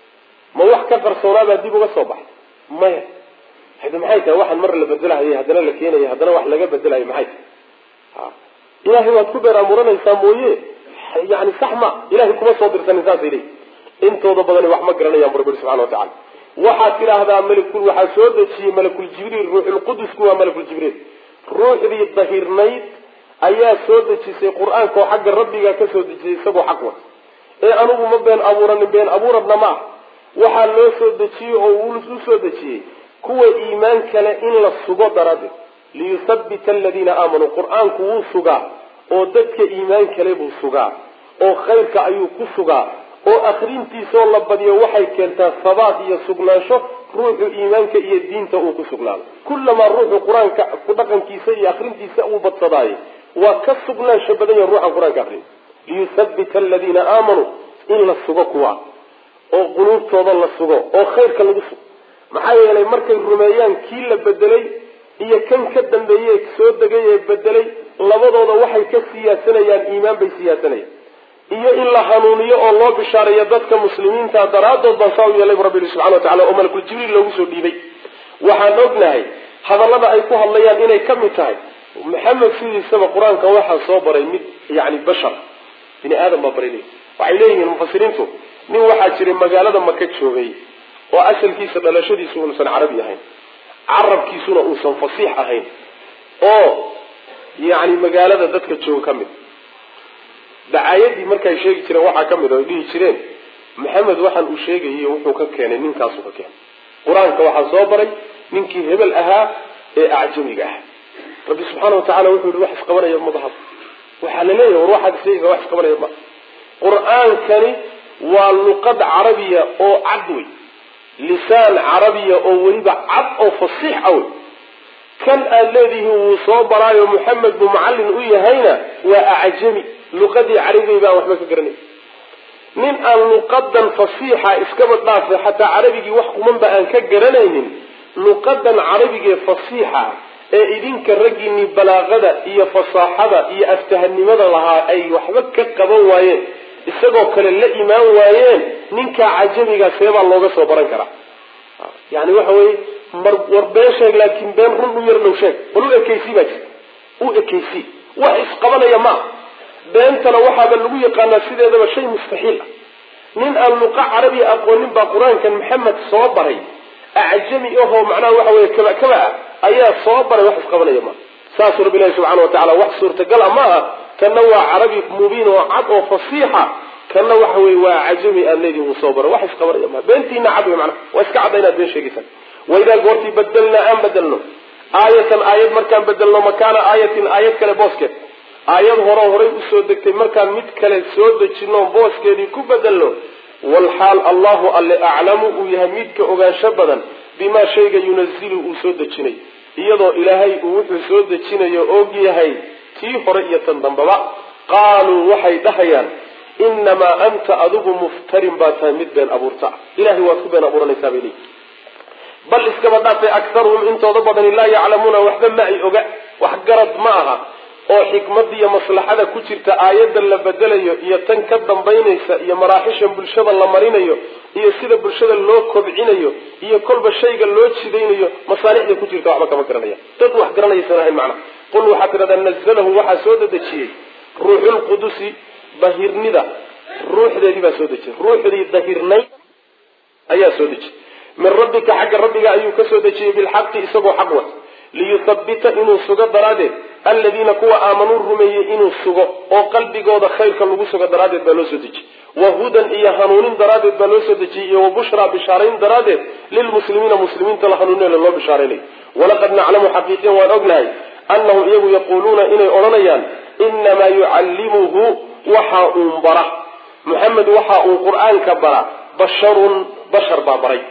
ma wax ka qarsoonaabaa dib uga soo baxay maya hada maxay tahay waxaan mar la bedelahaye haddana la keenaya haddana wax laga bedelayo maxay tahay ilaahay waad ku been abuuranaysaa mooye yani sax ma ilahay kuma soo dirsanin saasay leeyi intooda badani wax ma garanayaan bu rabbi subxana watacala waxaad tidhaahdaa malakul waxaa soo dejiyey malakul jibriil ruuxulqudusku waa malakul jibriil ruuxdii dahirnayd ayaa soo dejisay qur-aanka oo xagga rabbiga ka soo dejisay isagoo xaq wata ee anugu ma been abuuranin been abuuradna ma ah waxaa loo soo dejiyey oo uu u soo dejiyey kuwa iimaan kale in la sugo daraaddeed liyuthabbita aladiina aamanuu qur-aanku wuu sugaa oo dadka iimaan kale buu sugaa oo khayrka ayuu ku sugaa oo akrintiisoo la badiyo waxay keentaa sabaat iyo sugnaansho ruuxu iimaanka iyo diinta uu ku sugnaado kullamaa ruuxu qur-aanka ku dhaqankiisa iyo akrintiisa uu badsadaayo waa ka sugnaansho badan yaha ruuxan qur-aanka akrin liyuthabbita aladiina aamanuu in la sugo kuwa oo quluubtooda la sugo oo khayrka lagu sugo maxaa yeelay markay rumeeyaan kii la bedelay iyo kan ka dambeeyey soo degay ee bedelay labadooda waxay ka siyaasanayaan iimaan bay siyaasanayaan iyo in la hanuuniyo oo loo bishaareeyo dadka muslimiinta daraadood baan saa u yeelay bu rabbi subxana watacala oo malakul jibriil loogu soo dhiibay waxaan ognahay hadallada ay ku hadlayaan inay ka mid tahay maxamed sidiisaba qur-aanka waxaa soo baray mid yani bashar bini aadam baa baray waxay leeyihiin mufasiriintu nin waxaa jiray magaalada maka joogay oo asalkiisa dhalashadiisu uusan carabi ahayn carabkiisuna uusan fasiix ahayn oo yani magaalada dadka jooga ka mid dacaayadii markay sheegi jireen waxaa ka mid oo ay dhihi jireen maxamed waxaan uu sheegayay wuxuu ka keenay ninkaasuu ka keenay qur-aanka waxaa soo baray ninkii hebel ahaa ee acjamiga ah rabbi subxaana watacala wuxuu yihi wax isqabanaya madahab waxaa la leeyahay war waxaad sheegaysa wax isqabanaya ma qur-aankani waa luqad carabiya oo cad wey lisaan carabiya oo weliba cad oo fasiix ah wey kan aad leedihi wuu soo baraayo maxamed buu macallin u yahayna waa acjami luqadii carabiga baan waxba ka garanay nin aan luqadan fasiixa iskaba dhaafay xataa carabigii wax kumanba aan ka garanaynin luqadan carabiga ee fasiixa ee idinka raggiinii balaaqada iyo fasaaxada iyo aftahanimada lahaa ay waxba ka qaban waayeen isagoo kale la imaan waayeen ninkaa cajamigaa seebaa looga soo baran karaa yani waxa weye mar war been sheeg laakiin been run u yarnow sheeg bal u ekaysi baa jirta u ekaysi wax isqabanaya maa beentana waxaaba lagu yaqaanaa sideedaba shay mustaxiil ah nin aan luqa carabiya aqoonin baa qur-aankan maxamed soo baray acjami ahoo macnaha waxa weye kaba kaba ah ayaa soo baray wax isqabanaya maa saasuu rabbi ilahi subxana watacala wax suurtagal a ma aha kana waa carabi mubiin oo cad oo fasiixa kana waxa weye waa cajami aan leedin uu soo baray wax isqabanaya maa beentiina cad wey macnaha waa iska cadda inaad been sheegaysaan waidaa goortii badelnaa aan bedelno aayatan aayad markaan bedelno makaana aayatin aayad kale booskeed aayad hore horay usoo degtay markaan mid kale soo dejino booskeedii ku bedelno walxaal allahu alle aclamu uu yahay midka ogaansho badan bimaa shayga yunazilu uu soo dejinay iyadoo ilaahay uu wuxuu soo dejinayo og yahay tii hore iyo tan dambaba qaaluu waxay dhahayaan inamaa anta adigu muftarin baa tahay mid been abuurta ilahay waad ku been abuuranaysaa bay leeyihin bal iskaba dhaafay aktaruhum intooda badani laa yaclamuuna waxba ma ay oga wax garad ma aha oo xikmada iyo maslaxada ku jirta aayadda la bedelayo iyo tan ka dambaynaysa iyo maraaxishan bulshada la marinayo iyo sida bulshada loo kobcinayo iyo kolba shayga loo jidaynayo masaalixda ku jirta waxba kama garanaya dad wax garanaysan ahayn macna qul waxaa tidhahdaa nazalahu waxaa soo dedejiyey ruuxulqudusi dahirnida ruuxdeedii baa soo dejiyey ruuxdii dahirnayd ayaa soo dejiyey min rabbika xagga rabbiga ayuu ka soo dejiyey bilxaqi isagoo xaq wat liyuthabbita inuu sugo daraaddeed aladiina kuwa aamanuu rumeeyey inuu sugo oo qalbigooda khayrka lagu sugo daraaddeed baa loo soo dejiyey wahudan iyo hanuunin daraaddeed baa loo soo dejiyey iyo wabushraa bishaarayn daraaddeed lilmuslimiina muslimiinta la hanuuninayna loo bishaaraynayo walaqad naclamu xaqiiqiyan waan ognahay annahum iyagu yaquuluuna inay odhanayaan inamaa yucallimuhu waxa uun bara muxamed waxa uu qur-aanka bara basharun bashar baa baray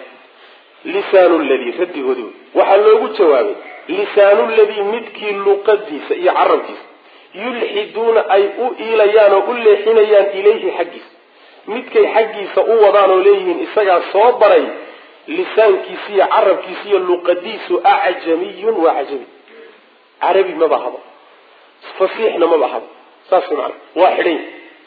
lisaanu ladii raddigoodi waxaa loogu jawaabay lisaanu ladii midkii luqadiisa iyo carabkiisa yulxiduuna ay u iilayaan oo u leexinayaan ilayhi xaggiisa midkay xaggiisa u wadaan oo leeyihiin isagaa soo baray lisaankiisa iyo carabkiisa iyo luqadiisu acjamiyun waa cajami carabi maba habo fasiixna maba habo saas macna waa xidhan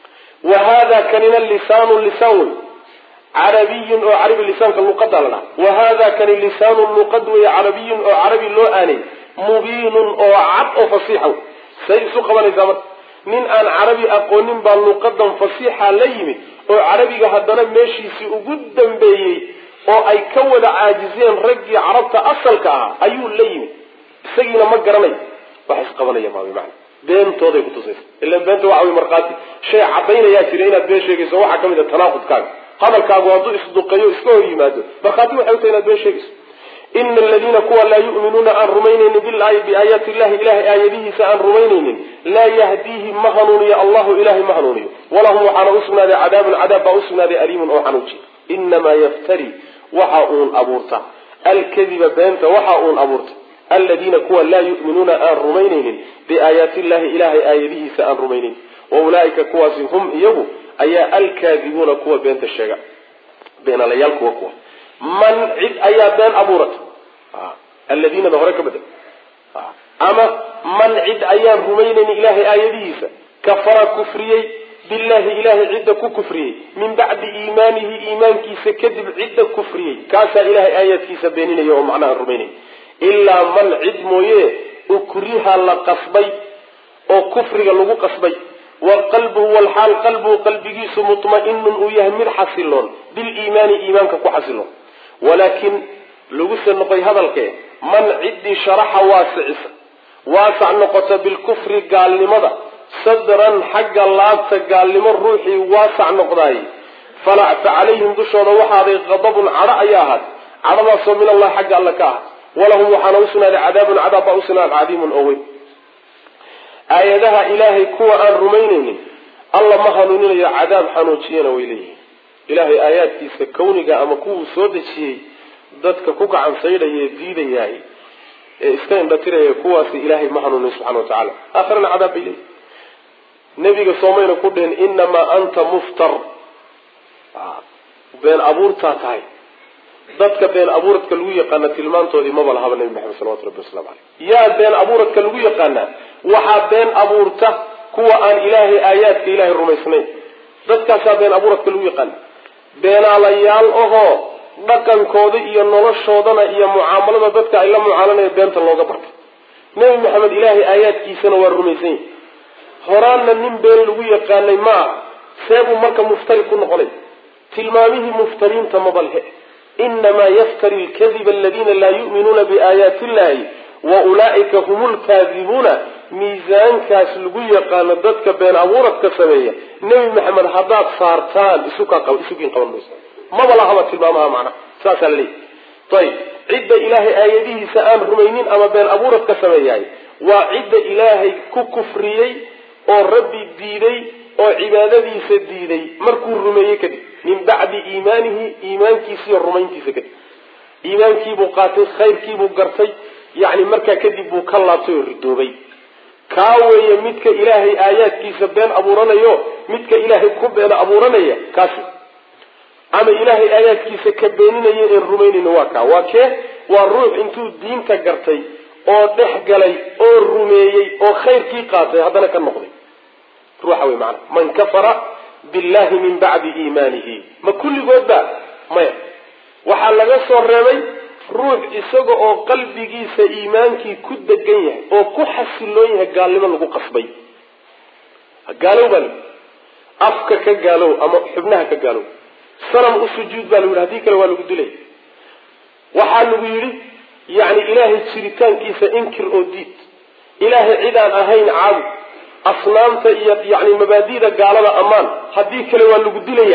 wa hada kanina lisaanu lisaan wey carabiyun oo carabi lisaanka luqada la dhaha wa hada kani lisaanu luqad wey carabiyun oo carabi loo aanay mubiinun oo cad oo fasiixa say isu qabanaysaa marka nin aan carabi aqoonin baa luqadan fasiixa la yimid oo carabiga haddana meeshiisii ugu dambeeyey oo ay ka wada caajizeen raggii carabta asalka ah ayuu la yimid isagiina ma garanayo wax isqabanaya maawi macna beentooday kutusaysa ilaan beenta waxa way markhaati shay cadaynayaa jira inaad been sheegayso waxaa ka mid a tanaaqudkaaga hadalkaagu hadduu isduqayo iska hor yimaado markhaati waxay utahay inaad been sheegayso ina aladiina kuwa laa yu'minuuna aan rumaynaynin bilahi biaayaati illahi ilahay aayadihiisa aan rumaynaynin laa yahdiihim ma hanuuniyo allahu ilahay ma hanuuniyo walahum waxaana usugnaaday cadaabun cadaab baa usugnaaday aliimun oo xanuuji inamaa yaftari waxa uun abuurta alkadiba beenta waxa uun abuurta aladiina kuwa laa yu'minuuna aan rumaynaynin biaayaati illahi ilahay aayadihiisa aan rumaynayn waulaaika kuwaasi hum iyagu ayaa alkaadibuuna kuwa beenta sheega beenalayaal kuwa kuwa man cid ayaa been abuurata aladiinada hore ka bedel ama man cid ayaan rumaynaynin ilahay aayadihiisa kafara kufriyey billahi ilahay cidda ku kufriyey min bacdi iimaanihi iimaankiisa kadib cidda kufriyey kaasaa ilahay aayaadkiisa beeninaya oo macnaha rumaynay ilaa man cid mooye ukriha la qasbay oo kufriga lagu qasbay waqalbuhu walxaal qalbuhu qalbigiisu mutma'inun uu yahay mid xasiloon biliimaani iimaanka ku xasiloon walaakin lagu soo noqoy hadalkee man ciddii sharaxa waasicisa waasac noqota bilkufri gaalnimada sadran xagga laabta gaalnimo ruuxii waasac noqdaay fala calayhim dushooda waxaaday qadabun cadho ayaa ahaad cadhadaasoo min allah xagga alla ka ahaad walahum waxaana usugnaaday cadaabun cadaab baa usugnaaday cadiimun oo weyn aayadaha ilaahay kuwa aan rumaynaynin alla ma hanuuninayo cadaab xanuujiyana way leeyihiin ilaahay aayaadkiisa kawniga ama kuwuu soo dejiyey dadka ku gacan saydhaya ee diidayaay ee iska indhatiraya kuwaasi ilaahay ma hanuunin subxana wa tacaala aakhirana cadaab bay leeyihin nebiga soomayna ku dhehen inamaa anta muftar been abuurtaa tahay dadka been abuuradka lagu yaqaana tilmaantoodii maba lahaba nabi maxamed salawatu rabbi waslamu caleyh yaa been abuuradka lagu yaqaanaa waxaa been abuurta kuwa aan ilaahay aayaadka ilaahay rumaysnayn dadkaasaa been abuuradka lagu yaqaana beenaalayaal ahoo dhaqankooda iyo noloshoodana iyo mucaamalada dadka ay la mucaalanaya beenta looga bartay nebi maxamed ilaahay aayaadkiisana waa rumaysan yahay horaanna nin been lagu yaqaanay maa seebuu marka muftari ku noqonay tilmaamihii muftariinta mabalhe inamaa yaftari lkadiba aladiina laa yu'minuuna biaayaati illahi wa ulaa'ika hum lkaadibuuna miisaankaas lagu yaqaano dadka been abuuradka sameeya nebi maxamed haddaad saartaan isukin qaban mayso maba lahaba tilmaamaha macnaha saasaa la leeyahy ayib cidda ilaahay aayadihiisa aan rumaynin ama been abuuradka sameeyahay waa cidda ilaahay ku kufriyey oo rabbi diiday oo cibaadadiisa diiday markuu rumeeyey kadib min bacdi iimaanihi iimaankiisa iyo rumayntiisa kadib iimaankiibuu qaatay khayrkiibuu gartay yani markaa kadib buu ka laabtay oo ridoobay كاوي متك إلهي آيات كيس بين أبورنا يو متك إلهي كب بين أبورنا يا كاسي أما إلهي آيات كيس كبيننا ين الرومين نواكا وكه والروح انتو الدين كجرتي أو تحجلي أو الرومي أو خير كي قاطع هذا كان مقضي روحوا معنا من كفر بالله من بعد إيمانه ما كل جود ما وحال جسر رمي روح إسقى أو قلبي جيس إيمانك كد الجنيه أو كحس اللوين قال لمن لقوا قصبي قالوا بل أفك كقالوا أما حبناها كقالوا صرم السجود بالو هذيك الوالو قدلي وحال نقولي يعني إله الشريكان كيس إنكر أوديت إله عدان أهين عاد أصنام يعني مبادئ قالوا أمان هذيك الوالو قدلي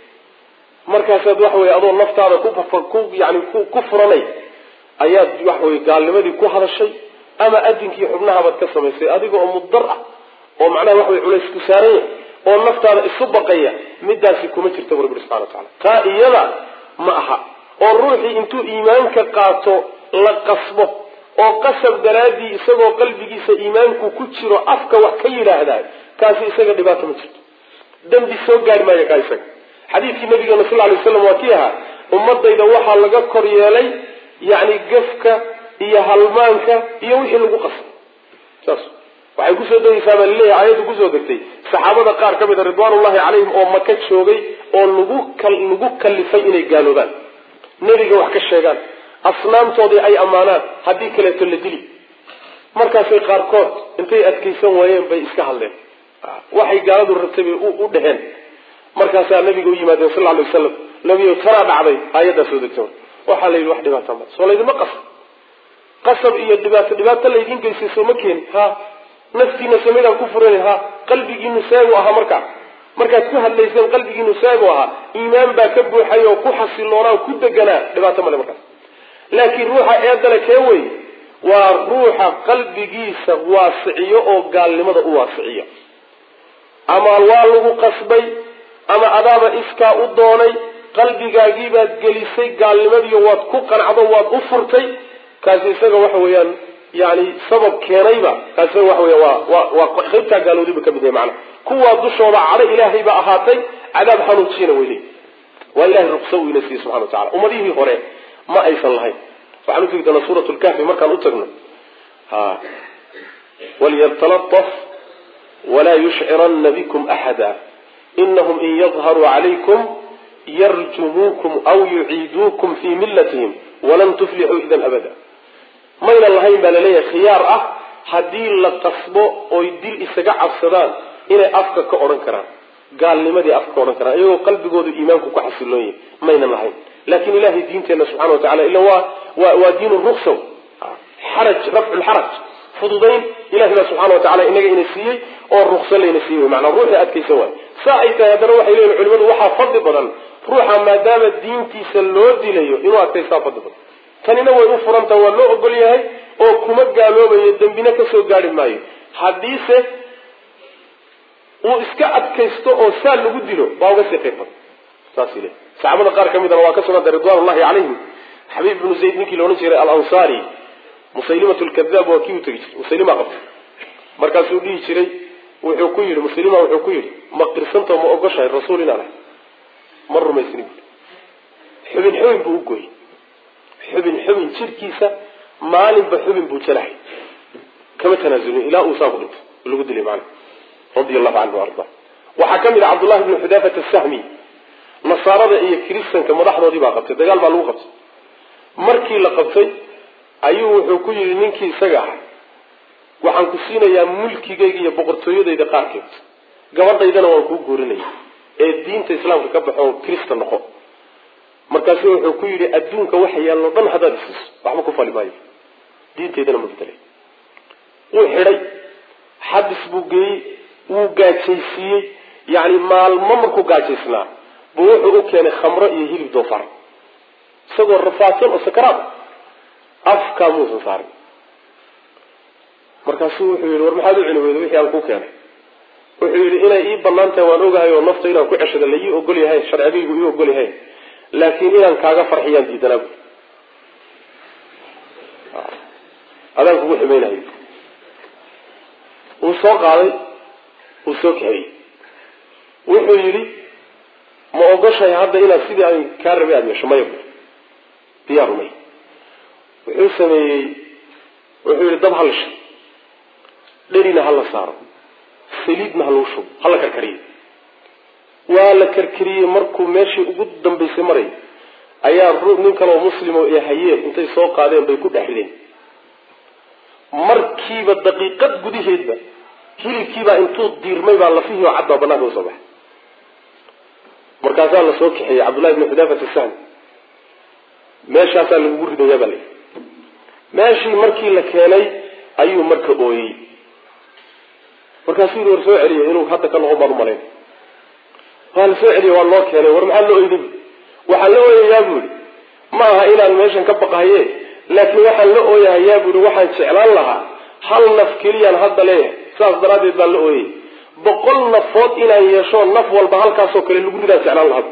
مركز وحوي أظن نفط هذا كفر كوب يعني كفرني أياد وحوي قال لماذا كو هذا الشيء أما أدين كي حبناها بتكسر يصير أديك أم الضرع ومعناه وحوي على استسارية والنفط هذا السبقية مدة في كمتر تبر بالسبحانه وتعالى قائية معها والروحي انتو إيمانك قاتو لقصبه وقصب درادي سبو قلبك سإيمانك كتشر أفك وحكي هذا كاسي سجد دبات متر دم بسوق قال ما يكايسك حديث النبي صلى الله عليه وسلم وكيها أمضى إذا وحى لقى كريالي يعني قفك هي هلمانك هي وحي لقى قصب ساس waxay ku soo daysaa leeyahay ayadu ku soo degtay saxaabada qaar ka mid ah ridwaanullaahi calayhim oo Makka joogay oo lagu kal lagu kalifay inay gaaloobaan nabiga wax ka sheegaan asnaamtoodii ay amaanaan hadii kale to la dili markaas ay qaar kood intay adkaysan waayeen bay iska hadleen waxay gaaladu rabtay u dhaheen markaas nabiga u yimaadeen sallallahu alayhi wasallam nabiga tara dhacday ayada soo degtay waxa la yiri wax dhibaato ma soo leeyma qas qasab iyo dhibaato dhibaato la idin geysay soo ma keen ha نفسي نسميها كفرها قلبي نساوها مركع مركع كوها ليس قلبي نساوها إيمان باكبو حيو كوحص اللونا وكد جنا لبعض ما لمكان لكن روح أيضا كوي وروح قلبي جيس واسعية أو قال لماذا واسعية أما الوالو قصبي أما أداب إسكا أدوني قلبي جاجيبات جلسي قال لماذا يوات كوكا عضوات أفرتي كازي سجوا وحويان يعني سبب كيريبا كاسو وحوي وا وا خيبتا قالوا لي بكبدي معنا كوا دشودا على الهي با اهاتي عذاب حنوجينا ويلي والله رقصو ينسي سبحانه وتعالى امديه هوري ما ايسن لهين فعلوا في سوره الكهف مركان اتغنا ها وليتلطف ولا يشعرن بكم احدا انهم ان يظهروا عليكم يرجموكم او يعيدوكم في ملتهم ولن تفلحوا اذا ابدا ما إلى الله يبان ليه خيار أه هديل للتصبو أو يديل إسقاع الصدان إلى أفكا كأورن كران قال لماذا أفكا كأورن كران أيوه قلب جود إيمانك كحصل له ما إلى الله لكن إله الدين تنا سبحانه وتعالى إلا هو ودين الرخصة حرج رفع الحرج فضوضين إله سبحانه وتعالى إنك إنسيه أو الرخصة اللي إنسيه معنى الروح أتكي سواء ساعة هذا روح إليه العلماء وحا فضل بدن روح ما دام الدين تسلود إليه إنه أتكي سافضل بدن كاننا ويفرنت ولو أقول ياهي أو كما قالوا بيدن بنا كسو قارب ماي حديثة وإسكاءت كيستو أو سال لقد له باوغا سيقيقا ساسي سعبنا قار كميدا وواكسنا رضوان الله عليهم حبيب بن زيد نكي لونجر الأنصاري مسيلمة الكذاب وكيو تجي مسيلمة قبل مركز ليه شري وحكوير مسيلمة وحكوير ما قرسنت وما أقشها الرسولنا له مروا ما يسنين حبين حبين بوقوي حبن حبن شركيسة مالين بحبن بوشلحي كما تنازلون إلى أوصافه اللي قد لي معنا رضي الله عنه وارضاه وحكم إلى عبد الله بن حذافة السهمي نصارى إيه كريستان كما رحنا دي باقبت ده قال معلوم قبت مركي لقبتي أيوه حكوي لننكي سجح وعن كسينا يا ملكي جاي يا بقرطوية ده قاركت قبض إذا أنا وانكو قورني الدين الإسلام في كبح أو كريستان نخو markaas wuxuu ku yiri adduunka wax yaalo dhan hada dhis waxba ku fali maayo diinteedana ma beddelay uu xiray xadis buu geeyay uu gaajaysiiyay yaani maalmo markuu gaajaysnaa buu wuxuu u keenay khamro iyo hilib doofar isagoo rafaatan oo sakaraad afka muusan saarin markaas wuxuu yiri war maxaad u cuni weydo wixii aan ku keenay wuxuu yiri inay ii banaantahay waan ogahay oo nafta inaan ku ceshado la ii ogol yahay sharcigu ii ogol yahay لكن إذا كاغا فرحيان دي دناب هذا هو حمينا وسوق علي وسوق هي وحيري ما أقولش هذا إلى سيدي عن كاربي أدمي شو ما يبغى ديارمي وحسني وحيري ضب هالش لينا هلا صار سليدنا هالوشو هلا كركري ولا كركري مركو ماشي قدام بيسمري أيها الروح من كانوا مسلم ويحييه أنت يسوق عليهم بيكون دحلين مركيبة دقيقة جدي هيدا كل كيبة أنتو دير ما يبغى الله فيه وعدى بناه وصباح مركزان لسوق حي عبد الله بن حذافة السهم ماشي عسى الوجود ده جبلي ماشي مركي لكاني أيو مركب أوي مركزين ورسول عليه إنه حتى كان غمر ملين قال سعري والله كاني ورمحله يدب وحلو يا بوري ما إلى الماشي نكبق هيه لكن وحلو يا بوري وحن شعلان لها هل نفكريا هذا ليه ساس درادي دلو إيه بقول نفوت إلى يشون نف والبهال كاسو كل اللي جودة شعلان لها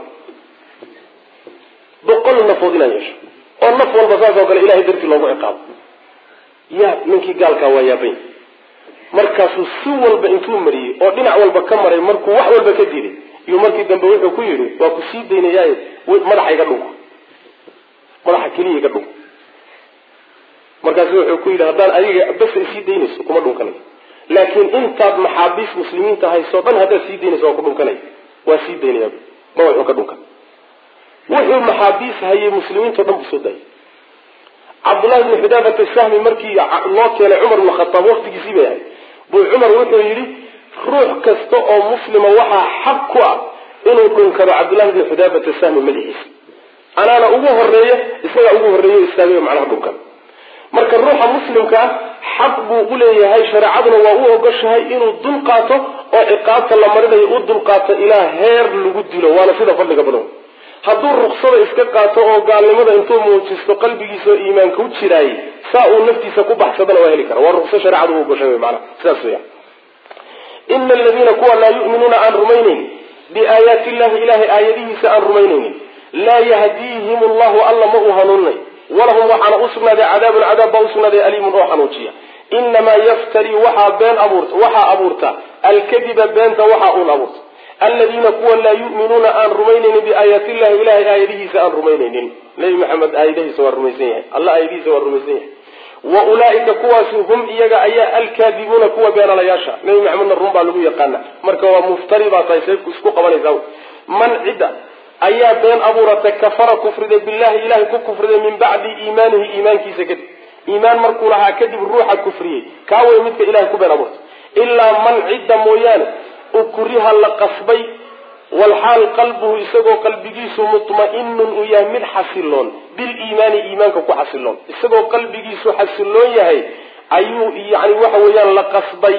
بقول نفوت إلى يشون والنف والبزاز وقال إلهي درت الله عقاب يا منك قال كوايا بين مركز السوال بإنتو مري أو دين عوال بكمري مركو وحول بكديري يوم مركي دنبوي وكيري وكسيد دين جاي مدح يقدوك مدح كلي يقدوك مركز وكيري هذا أي بس يسيد دينس وكم دون كلي لكن أنت محابيس مسلمين تهاي صوبان هذا يسيد دينس وكم كلي ويسيد دين يا ما هو يقدوك وحول محابيس هاي مسلمين تضم بصدق عبد الله بن حذافة السهم مركي الله كان عمر بن الخطاب وقت جسيبه يعني بو عمر وكيري روح كستو أو مسلم وحا حقوا إنه يكون كذا عبد الله بن حذافة السهم مليس أنا أنا أبوه الرئية إسمع أبوه الرئية الإسلامية معناها دوكا مرك الروح مسلم كا حق بقوله هاي شرعنا وأبوه قش هاي إنه دلقاته أو إقامة الله مريضه يقول دلقاته إلى هير لوجود له وأنا سيدا فضل قبله هدور رخصة إسكاقاته أو قال لماذا أنتم موجست قلبي سو إيمان كوتشراي ساء نفتي سكوب حسبنا وأهلك والرخصة شرعنا وقش هاي معنا ساسيا إن الذين كوا لا يؤمنون عن رمينين بآيات الله إله آياته سأن رمينين لا يهديهم الله ألا مؤهنون ولهم وحنا أسرنا ذي عذاب العذاب أسرنا ذي أليم وحنوتيا إنما يفتري وحا بين أبورت وحا أبورتا الكذب بين وحا أون أبورت الذين كوا لا يؤمنون عن رمينين بآيات الله إله آياته سأن رمينين نبي محمد آياته سوى الرميسين الله آياته سوى الرميسين وأولئك كواس هم إيجا أيا الكاذبون كوا بين لا يشاء نبي محمد الرمبا لو يقنا مركوا مفترضا طيسيب كسكو قبل زاو من عدة أيا بين أبورة كفر كفر بالله إله كفر من بعد إيمانه إيمان كي سكت إيمان مركو لها كذب الروح الكفرية كاوي مثل إله كبير أبورة إلا من عدة مويان أكرها لقصبي والحال قلبه يسقو قلبيسو مطمئن ويامل حسلون بالإيمان إيمانك كو حسلون يسقو قلبيسو حسلون يهي أيو يعني وحويان لقصبي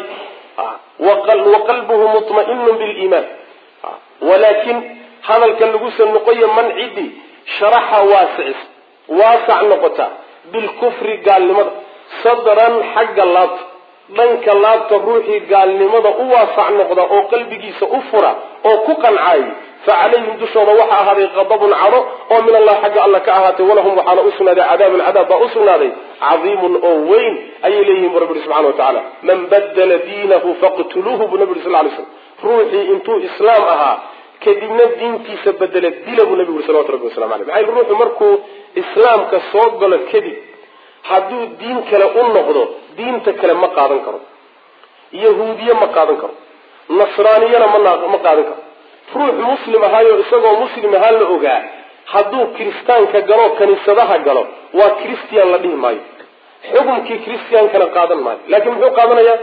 وقلبه مطمئن بالإيمان ولكن هذا الكلبوس النقية من عدي شرح واسع واسع نقطة بالكفر قال لماذا صدرا حق الله dhanka laabta ruuxii gaalnimada u waasac noqda oo qalbigiisa u fura oo ku qancay فعليهم دشوا وحى هذا غضب عرو أو من الله حق الله كأهات ولهم وحنا أسنا ذا عذاب العذاب أسنا ذا عظيم أو وين أي إليهم رب سبحانه وتعالى من بدل دينه فاقتلوه بنبي صلى الله عليه وسلم روحي انتو إسلام أها كدينا الدين تيس بدلت دين بنبي صلى الله عليه وسلم عليه معي الروح مركو إسلام كصوت قال كذب حدو دين كلا أنقضه دين تكلم ما قادن كرو يهودية ما قادن كرو نصرانية ما قادن كرو روح مسلم هاي إسقى مسلم هلا أوجا حدو كريستيان كجلو كنيسة جلو وكريستيان لديه ماي حكم كي كريستيان كان قادن ماي لكن هو قادن يا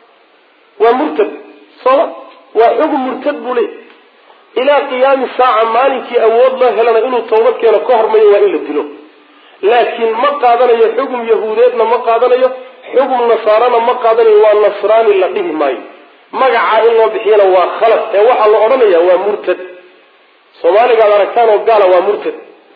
ومرتد صار وحكم مرتد بولي إلى قيام الساعة مالك أود الله لنا إنه توبت كان كهر مي وإلا دلو لكن ما قادن يا حكم يهوديتنا ما قادن يا حكم نصارى ما قادن والنصراني لديه ماي magaca in loo bixiyana waa khalad ee waxa la oranayaa waa murtad Soomaaliga aragtaan oo gaala waa murtad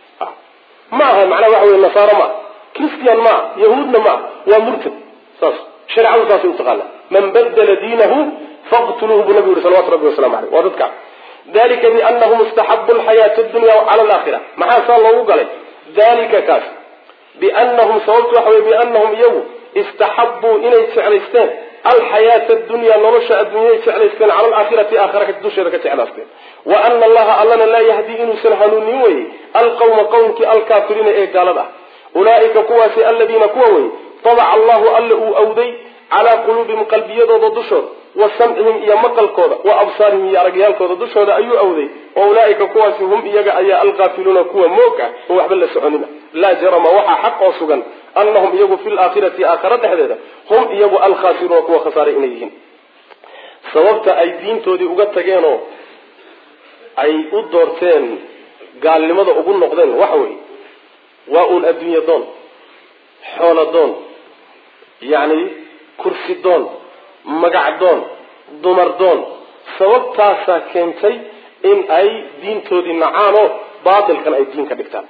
ma aha macna waxa weey nasaara ma Christian ma yahuudna ma waa murtad saas sharciga saas u taqaana man badala diinahu faqtuluhu bi nabiy sallallahu alayhi wa sallam wa dadka dalika bi annahum istahabbu al-hayata ad-dunya ala al-akhirah ma xasal loo galay dalika kaas bi annahum sawtu wa bi annahum yaw istahabbu inay jeclaysteen الحياة الدنيا نرشى الدنيا تعليستين على الآخرة آخرة الدوشة ذاك تعليستين وأن الله ألنا لا يهدي إنو سنهنون يوي القوم قومك الكافرين إيه قال له أولئك كواسي الذين كووي طبع الله ألأو أودي على قلوبهم قلبية ضدشر وسمعهم إيا مقل كودا وأبصارهم إيا رقيال كودا دشر أيو أودي وأولئك كواسي هم إيا أيا الغافلون كوا موكا وحبل سعننا لا جرم وحا حق وصغا أنهم يجوا في الآخرة آخرة حديدة هم يجوا الخاسرون كوا خسار إليهم سببت أي دين تودي أغتقينو أي أدورتين قال لماذا أقول نقدين وحوي وأن الدنيا دون حول دون يعني كرسي دون مقع دون دمر دون سببتاسا كنتي إن أي دين تودي نعانو باطل كان أي دين كدكتان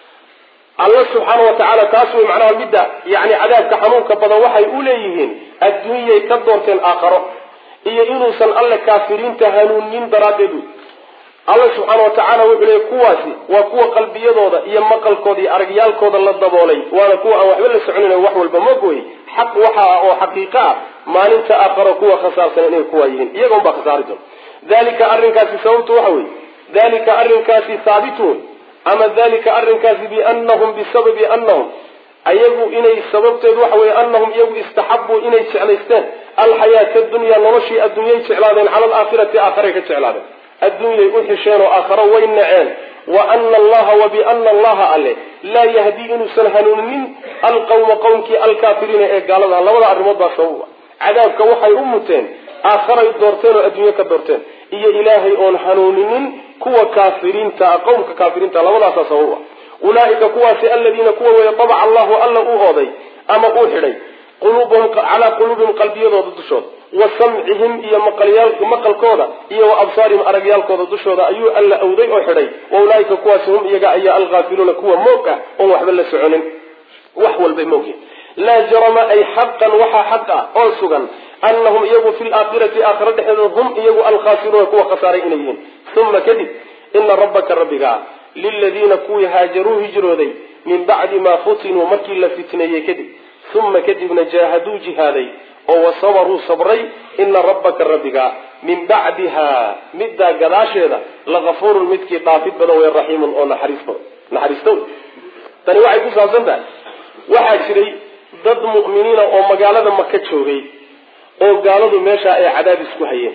الله سبحانه وتعالى تاسوي معناه البدع يعني عذاب كحنوك بضوحي أوليهن الدنيا كدورتين آخر إيا إنو سن الله كافرين تهانونين براددو الله سبحانه وتعالى وإليه كواسي وكوا قلبي يضوضا إيا مقل كودي أرقيال كودا للضبولي وانا كوا وحبل سعنين وحو البموكوي حق وحا أو حقيقة ما ننسى آخر كوا خسار سنين كوايين إيقهم بخسارتهم ذلك أرنكاسي سوت وحوي ذلك أرنكاسي ثابتون أما ذلك أرنكاسي بأنهم بسبب أنهم أيقوا إني السبب تدوحوي أنهم يقوا استحبوا إني تعليستان الحياة الدنيا نرشي الدنيا تعلادين على الآخرة آخرة تعلادين الدنيا يحشين وآخرة وإنعين وأن الله وبأن الله عليه لا يهدي إنو سنهنون من القوم قومك الكافرين إيه قال الله الله وضع الرمض بصوة عذابك وحي أمتين آخرة الدورتين والدنيا كالدورتين إيا إلهي أون هنون من كوا كافرين تا قومك كافرين تا الله وضع تصوة أولئك كواسي الذين كوا ويطبع الله ألا أوضي أما أوحري قلوبهم على قلوبهم قلبية ضد الشوط وسمعهم إيا مقل مقل كودا إيا وأبصارهم أرقيال كودا دشودا أيو ألا أودي أوحري وأولئك كواسهم إيا أيا الغافلون كوا موكا وحبل سعون وحول بموكي لا جرم أي حقا وحا حقا أنسوغا أنهم إيا في الآخرة آخرة هم إيا الخاسرون كوا خسارين إليهم ثم كذب إن ربك ربك للذين كوا هاجروا هجروا دي من بعد ما فتنوا مكي لفتنية كذب ثم كذبنا جاهدوا جهادي وصبروا صبري إن ربك ربك من بعدها مدى قداشة لغفور المدكي طافد بدوي الرحيم أو نحريستون نحريستون تاني واحد يقول سنة واحد شري ضد مؤمنين أو مقالة مكة شوغي أو قالوا ماشا أي عذاب اسكوحيين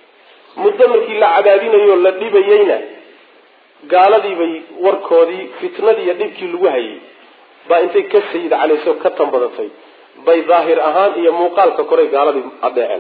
مدمر كلا عذابين يقول لدي بيينا قال دي بي وركودي فتنة دي يديب كيلوهي با انتي كسيد عليه سو كتن بدتي bay daahir ahaan iyo muuqaalka koray gaaladii adeeceen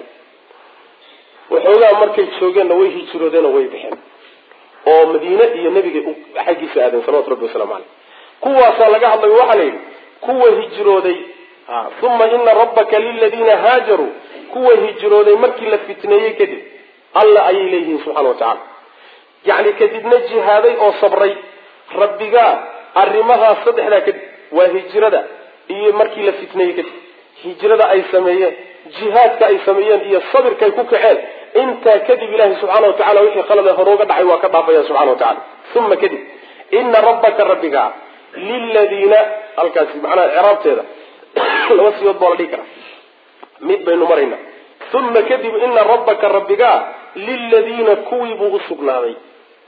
waxoogaa markay joogeen way hijroodeen way bixeen oo Madiina iyo nabiga xaqiisa aadan sallallahu alayhi wasallam kuwaas laga hadlay waxa leeyahay kuwa hijrooday ah thumma inna rabbaka lil ladina hajaru kuwa hijrooday markii la fitneeyay kadib alla ay leeyihiin subhanahu wa ta'ala yaani kadibna jihaaday oo sabray rabbiga arrimaha saddexda kadib waa hijrada iyo markii la fitneeyay kadib hijrada ay sameeyeen jihaadka ay sameeyeen iyo sabirka ay ku kaceen inta kadib ilaahi subhanahu wa ta'ala wixii qalad horooga dhacay waa ka dhaafaya subhanahu wa ta'ala thumma kadib inna rabbaka rabbika lil ladina alkaasi macna i'raabteeda laba siyood baa la dhigi karaa mid baynu marayna thumma kadib inna rabbaka rabbika lil ladina kuwibu usugnaaday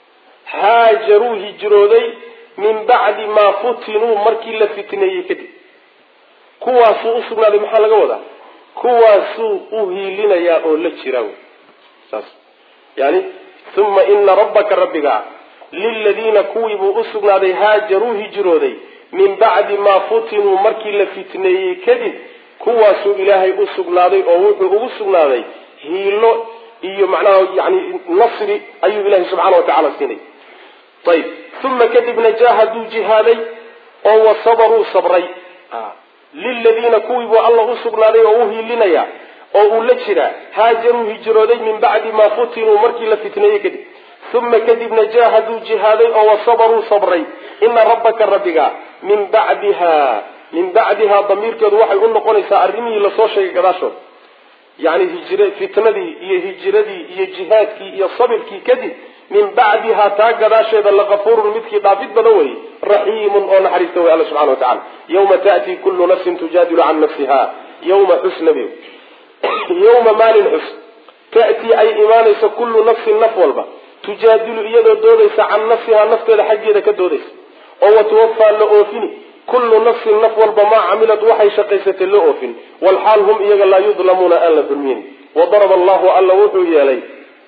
haajaru hijrooday min ba'di ma futinu markii la fitneeyay kadib kuwaasuu u sugnaaday maxaa laga wadaa kuwaasuu u hiilinayaa oo la jira saas yani thumma inna rabbaka rabbiga lilladina kuwibuu u sugnaaday haajaruu hijrooday min bacdi maa futinuu markii la fitneeyey kadib kuwaasuu ilaahay u sugnaaday oo wuxuu ugu sugnaaday hiilo iyo macnaha yani nasri ayuu ilaahay subxaana watacaala siinay ayib uma kadibna jaahaduu jihaaday oo wasabaruu sabray liladiina kuwii buu alla u sugnaaday oo u hiilinaya oo uu la jiraa haajaruu hijrooday min bacdi maa futinuu markii la fitneeyey kadib uma kadibna jaahaduu jihaaday oo wasabaruu sabray ina rabbaka rabbiga min bacdiha min bacdiha damiirkeedu waxay u noqonaysaa arrimihii lasoo sheegay gadaashood yani hijr fitnadii iyo hijiradii iyo jihaadkii iyo sabirkii kadib min bacdiha taa gadaasheeda lagafuurun midkii dhaafid badan weye raxiimun oo naxariista wey alla subxana watacala yawma ta'tii kullu nafsin tujaadilu can nafsiha yawma xusnabi yawma maalin xus ta'tii ay imaanayso kullu nafsin naf walba tujaadilu iyadoo doodaysa can nafsihaa nafteeda xaggeeda ka doodaysa oo watuwafaa la oofini kullu nafsin naf walba maa camilad waxay shaqaysatay la oofin walxaal hum iyaga laa yudlamuuna aan la dulmiyin wadaraba allahu alla wuxuu yeelay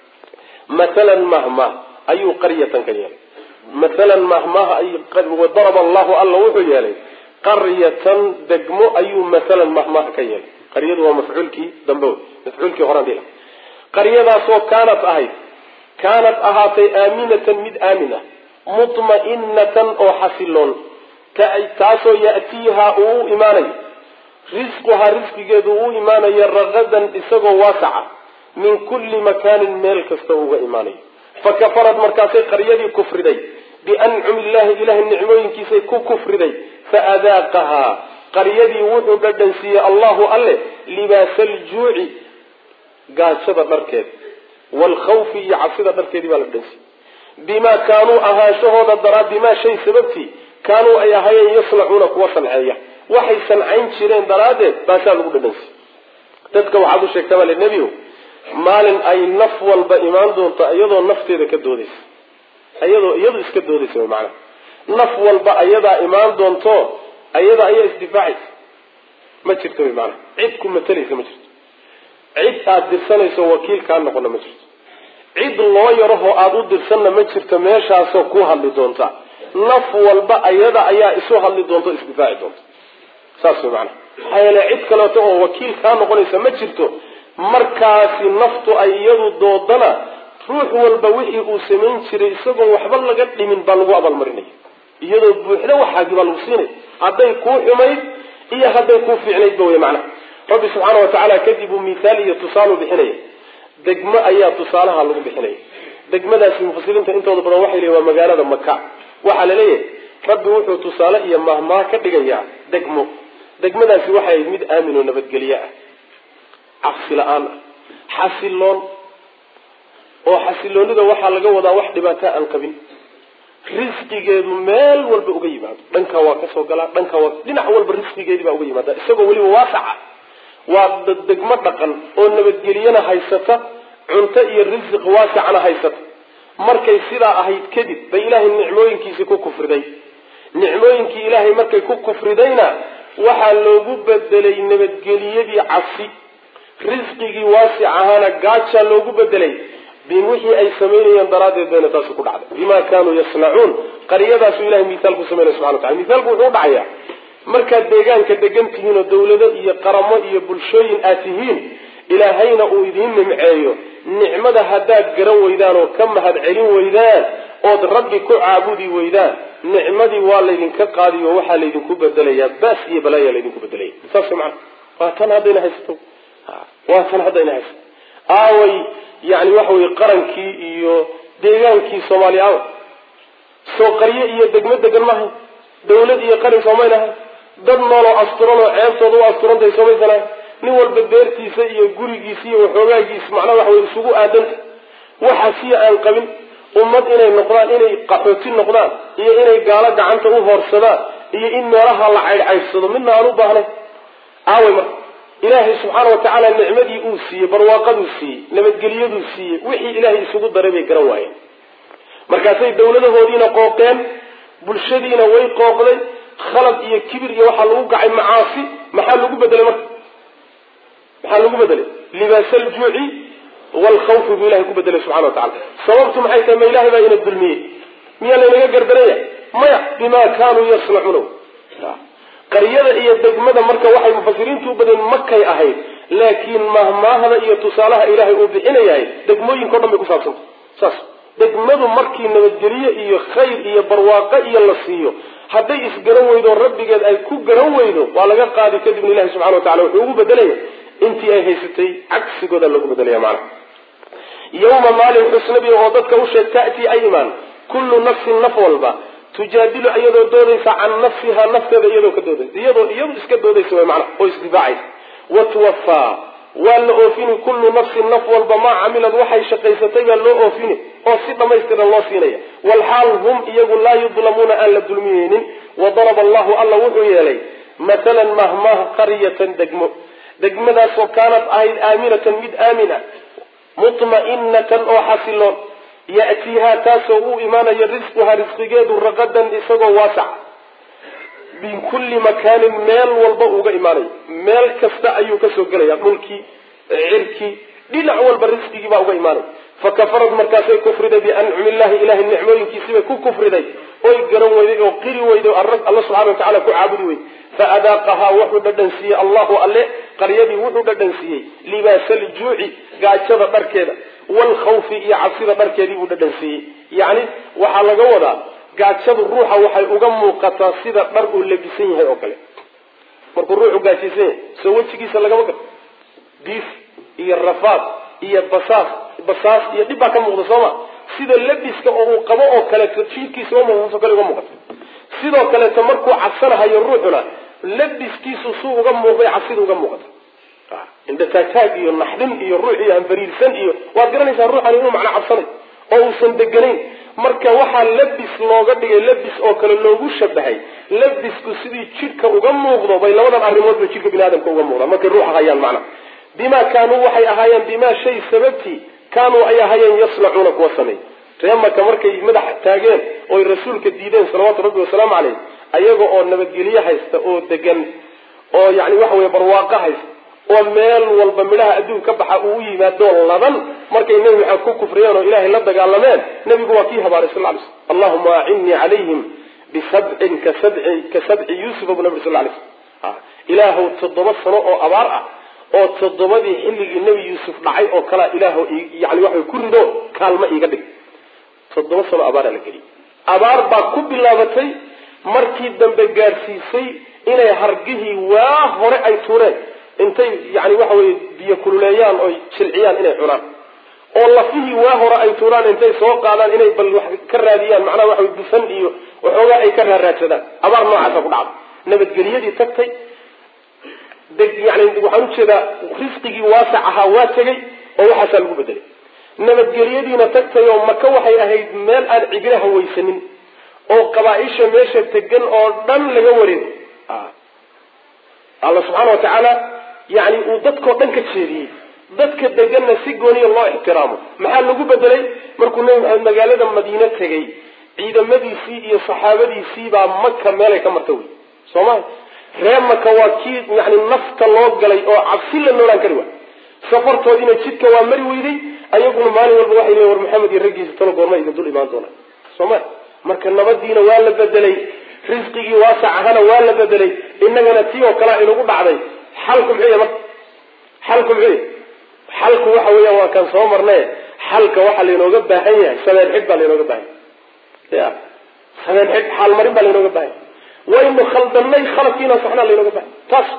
mathalan mahmah ayuu qaryatan ka yeelay mathalan mahmah wadaraba allahu alla wuxuu yeelay qaryatan degmo ayuu mathalan mahmah ka yeelay qaryadu waa mafcuulkii dambe mafcuulkii horaan dhila qaryadaasoo kaanat ahayd kaanat ahaatay aaminatan mid aamin ah mutma'inatan oo xasiloon taasoo ya'tiihaa uu u imaanayo risquhaa risqigeedu uu u imaanayo ragadan isagoo waasaca min kulli makaanin meel kasta uga imaanayo fakafarad markaasay qaryadii kufriday biancumi illahi ilahay nicmooyinkiisay ku kufriday faadaaqahaa qaryadii wuxuu dhadhansiiyey allahu alle libaasa aljuuci gaajada dharkeed waalkhawfi iyo cabsida dharkeedii baa la dhadhansiiyey bimaa kaanuu ahaanshahooda daraa bimaa shay sababtii kaanuu ay ahaayeen yasnacuuna kuwa sanceeya waxay sancayn jireen daraaddeed baasaa lagu dhadhansiiyey dadka waxaad u sheegtaa bale nebiyow maalin ay naf walba imaan doonto iyadoo nafteeda ka doodaysa iyadoo iyadu iska doodaysa way macnaha naf walba ayadaa imaan doonto ayada ayaa isdifaacaysa ma jirto way macnaha cid ku matalaysa ma jirto cid aada dirsanayso wakiil kaa noqona ma jirto cid loo yarahoo aada u dirsanna ma jirto meeshaasoo ku hadli doonta naf walba ayada ayaa isu hadli doonto isdifaaci doonta saas way macnaha maxaa yeele cid kaleeto oo wakiil kaa noqonaysa ma jirto markaasi naftu ay iyadu doodana ruux walba wixii uu samayn jiray isagoon waxba laga dhimin baa lagu abaalmarinaya iyadoo buuxda waxaagii baa lagu siinaya hadday kuu xumayd iyo hadday kuu fiicnaydba wey macnaha rabbi subxaana watacaala kadib uu mithaal iyo tusaalu bixinaya degmo ayaa tusaalaha lagu bixinaya degmadaasi mufasiriinta intooda badan waxay leeyihin waa magaalada maka waxaa la leeyahay rabbi wuxuu tusaale iyo mahmaa ka dhigayaa degmo degmadaasi waxay ahayd mid aamin oo nabadgelye ah cabsi la-aan ah xasiloon oo xasiloonida waxaa laga wadaa wax dhibaataa aan qabin risqigeedu meel walba uga yimaado dhankaa waa kasoo galaa dhankaa waa dhinac walba risqigeedii baa uga yimaada isagoo weliba waasaca waa degmo dhaqan oo nabadgeliyana haysata cunto iyo risq waasicana haysata markay sidaa ahayd kadib bay ilaahay nicmooyinkiisii ku kufriday nicmooyinkii ilaahay markay ku kufridayna waxaa loogu bedelay nabadgeliyadii cabsi risqigii waasic ahaana gaajaa loogu bedelay bin wixii ay samaynayeen daraaddeed bayna taasi ku dhacday bimaa kaanuu yasnacuun qaryadaasuu ilahay mihaal ku samaynaya subxana watacala mihaalku wuxuu udhacayaa markaad deegaanka degan tihiin oo dawlado iyo qaramo iyo bulshooyin aad tihiin ilaahayna uu idiin nimceeyo nicmada haddaad garan weydaan oo ka mahad celin weydaan ood rabbi ku caabudi weydaan nicmadii waa laydinka qaadiyo waxaa laydinku bedelayaa baas iyo balaayaa laydinku bedelaya saas macana waa tan haddayna haysato waa tan haddayna haysato aaway yani waxa weye qarankii iyo deegaankii soomaaliya aaway soo qaryo iyo degmo degan maahay dawlad iyo qaran soomaynahay dad nooloo asturan oo ceebtooda u asturantahay soomaysanahay nin walba beertiisa iyo gurigiisa iyo waxoogaagiisa macnaha waxa wey isugu aadanta waxa siya aan qabin ummad inay noqdaan inay qaxooti noqdaan iyo inay gaalo gacanta u hoorsadaan iyo in meelaha la caydhcaydsado midna aan u baahnay aaway marka ilaahay subxaana watacaala nicmadii uu siiyey barwaaqaduu siiyey nabadgelyaduu siiyey wixii ilaahay isugu daray bay garan waayeen markaasay dawladahoodiina qooqeen bulshadiina way qooqday khalad iyo kibir iyo waxaa lagu gacay macaasi maxaa lagu bedelay marka maxaa lagu bedelay libaas aljuuci waalkhawfi buu ilahay ku bedelay subxana watacala sababtu maxay tahay ma ilahay baa ina dulmiyey miyaa laynaga gardaraya maya bimaa kaanuu yasnacuun qaryada iyo degmada marka waxay mufasiriintu u badeen makay ahayd laakiin mahmaahda iyo tusaalaha ilaahay uu bixinayahay degmooyinka o dhan bay kusaabsanta saas degmadu markii nabadgelye iyo khayr iyo barwaaqo iyo la siiyo hadday isgaran weydo rabbigeed ay ku garan weydo waa laga qaadi kadibna ilahi subxana watacala wuxuu ugu bedelaya intii ay haysatay cagsigooda lagu bedelaya macana yawma maalin xusnabi oo dadka u sheeg ta'tii ay imaan kullu nafsin naf walba tujaadilu iyadoo doodaysa can nafsiha nafteeda iyadoo ka doodaysa iyadoo iyadu iska doodaysa way macnaha oo isdifaacaysa watuwafaa waa la oofini kullu nafsin naf walba maa camilad waxay shaqaysatay baa loo oofini oo si dhamaystiran loo siinaya walxaal hum iyagu laa yudlamuuna aan la dulmiyeynin wadaraba allahu alla wuxuu yeelay mathalan mahmaah qaryatan degmo degmadaasoo kaanad ahayd aaminatan mid aamina mutma'inatan oo xasiloon ya'tiihaa taasoo u imaanayo risquhaa risqigeedu raqadan isagoo waasac min kulli makaanin meel walba uga imaanayo meel kasta ayuu kasoo gelaya dhulkii cirkii dhinac walba risqigii baa uga imaanaya fakafarad markaasay kufriday biancumi illahi ilahay nicmooyinkiisibay ku kufriday oy garan weyday oo qiri weyday alla subxana watacala ku caabudi weyday faadaaqahaa wuxuu dhadhan siiyey allahu alle qaryadii wuxuu dhadhan siiyey libaasaljuuci gaajada dharkeeda waalkhawfi iyo cabsida dharkeedii buu dhadhan siiyey yacni waxaa laga wadaa gaajadu ruuxa waxay uga muuqataa sida dhar uu labisan yahay oo kale markuu ruuxu gaajaysan yahay soo wejigiisa lagama gato diif iyo rafaad iyo basaas basaas iyo dhib baa ka muuqda sooma sida labiska oo uu qabo oo kaleeto jiirkiisa uma muuqato kale uga muuqato sidoo kaleeto markuu cabsanahayo ruuxuna labiskiisu suu uga muuqday cabsida uga muuqata indha taagtaag iyo naxdin iyo ruux iyo hanfariirsan iyo waad garanaysaa ruuxani inuu macna cabsanay oo uusan deganayn marka waxaa labis looga dhigay labis oo kale loogu shabahay labisku sidii jidhka uga muuqdo bay labadan arrimoodba jidhka bini aadamka uga muuqdaan markay ruuxa hayaan macna bimaa kaanuu waxay ahaayeen bimaa shay sababtii kaanuu ay ahaayeen yaslacuuna kuwa sameey reemaka markay madax taageen oy rasuulka diideen salawaatu rabbi wasalaamu caleyh ayaga oo nabadgelye haysta oo degan oo yani waxa weye barwaaqo haysta oo meel walba midhaha adduun ka baxa uu u yimaado laban markay nebi maxamed ku kufriyeen oo ilaahay la dagaalameen nebigu waa kii habaaray sal lay slam allahuma acinnii calayhim bisabcin ka sabci ka sabci yuusufa buu nabi sal lay slam ilaahow toddoba sano oo abaar ah oo toddobadii xilligii nebi yuusuf dhacay oo kalea ilaahu yani waxa ku rido kaalma iiga dhig toddoba sano abaara la geliyay abaar baa ku bilaabatay markii dambe gaadhsiisay inay hargihii waa hore ay tuureen intay yani waxa weye biyo kululeeyaan oy jilciyaan inay cunaan oo lafihii waa hore ay tuuraan intay soo qaadaan inay bal wax ka raadiyaan macnaha waxa wey dufan iyo waxoogaa ay ka raaraadsadaan abaar noocaasa ku dhacday nabadgeliyadii tagtay yani waxaan ujeedaa risqigii waasac ahaa waa tegay oo waxaasaa lagu bedelay nabadgelyadiina tagtay oo maka waxay ahayd meel aan cigraha weysanin oo qabaaisha meesha tegan oo dhan laga wareego alla subxaana watacaala yani uu dadkao dhan ka jeediyey dadka deganna si gooniya loo ixtiraamo maxaa lagu bedelay markuu nebi maxamed magaalada madiine tegay ciidamadiisii iyo saxaabadiisii baa maka meelay ka marta wey soo maha ree maka waa kii yani nafta loo galay oo cabsi la noolaan kari waay safartoodiina jidka waa mari weyday ayaguna maalin walba waxay leeyiin war maxamed iyo raggiisa talo goorma idin dul imaan doonaa soo ma marka nabadiina waa la bedelay risqigii waasac ahana waa la bedelay inagana tii oo kalea inagu dhacday xalku muxuu yahay marka xalku muxuu yahay xalku waxa weeyaan waa kan soo marnay xalka waxaa laynooga baahan yahay sabeen xid baa laynooga baahan yahay ya sabeen xid xaal marin baa laynooga baahan yahay waynu khaldanay khaladkiina saxnaa laynooga baahan taas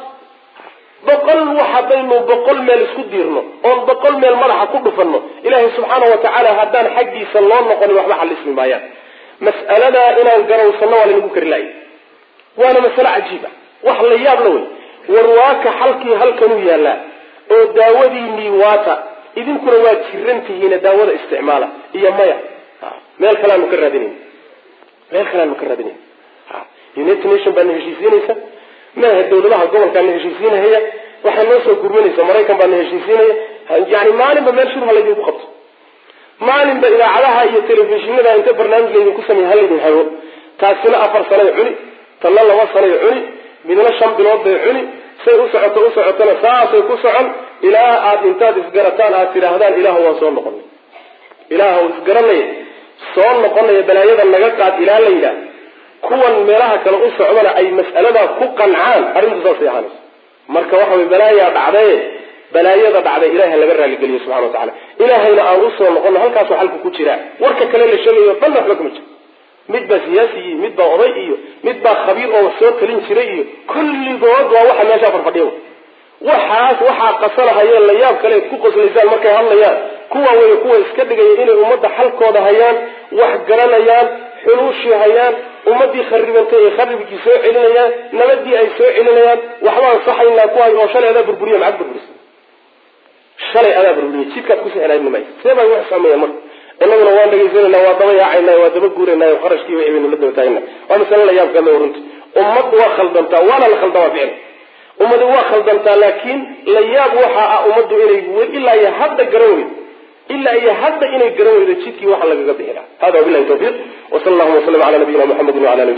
boqol wax haddaynu boqol meel isku diirno oon boqol meel madaxa ku dhufanno ilaahay subxaana watacaala haddaan xaggiisa loo noqonin waxba xalismi maayaan mas'aladaa inaan garawsanno waa laynagu kari laayay waana masale cajiiba wax la yaab la wey warwaaka xalkii halkanuu yaallaa oo daawadiinii waata idinkuna waa jiran tihiina daawada isticmaala iyo maya meel kaleanu ka raadinayn meel kaleanu ka raadinayn united nation baana heshiisiinaysa maaha dawladaha gobolkaa na heshiisiinahaya waxaa noo soo gurmanaysa maraykan baa na heshiisiinaya yani maalinba meel shurha laydinku qabto maalinba idaacadaha iyo telefishinada inta barnaamij laydinku sameey halaydin hago taasina afar sanay cuni tanna laba sanay cuni midna shan bilood bay cuni say u socoto u socotona saasay ku socon ilaa aada intaad isgarataan aad tidhaahdaan ilaahu waan soo noqonay ilaahu isgaranaya soo noqonaya balaayada naga qaad ilaa la yidhaah kuwan meelaha kale u socdana ay mas'aladaa ku qancaan arrintu saasay ahaanaysa marka waxa way balaayaa dhacday balaayada dhacday ilaahay laga raaligeliyo subxana watacaala ilaahayna aan u soo noqono halkaasoo xalku ku jiraa warka kale la sheegayo dhan waxba kuma jiro mid baa siyaasi iyo mid baa oday iyo mid baa khabiir oo soo talin jiray iyo kulligood waa waxa meeshaa farfadhiya waxaas waxaa qasanahayeen la yaab kale ku qoslaysaan markay hadlayaan kuwa way kuwa iska dhigaya inay ummadda xalkooda hayaan wax garanayaan xuluushii hayaan ummadii kharibantay ay kharibkii soo celinayaan nabadii ay soo celinayaan waxbaan saxaynaa kuwaay oo shalay adaa burburiya macag burburisa shalay adaa burburiya jidkaad ku sixelayn may see baa wax sameeyaan marka inaguna waan dhegaysanayna waa daba yaacayna waa daba guurayna qarashkii way ibn la daba taagna waa mas'ala la yaab kale runtii ummaddu waa khaldantaa waana la khaldamaa ficil ummadu waa khaldantaa laakiin la yaab waxa ah ummadu inay ilaa iyo hadda garan weydo ilaa iyo hadda inay garan weydo jidkii waxa lagaga bixinaa hada billahi tawfiiq wa sallallahu wa sallam ala nabiyina muhammadin wa ala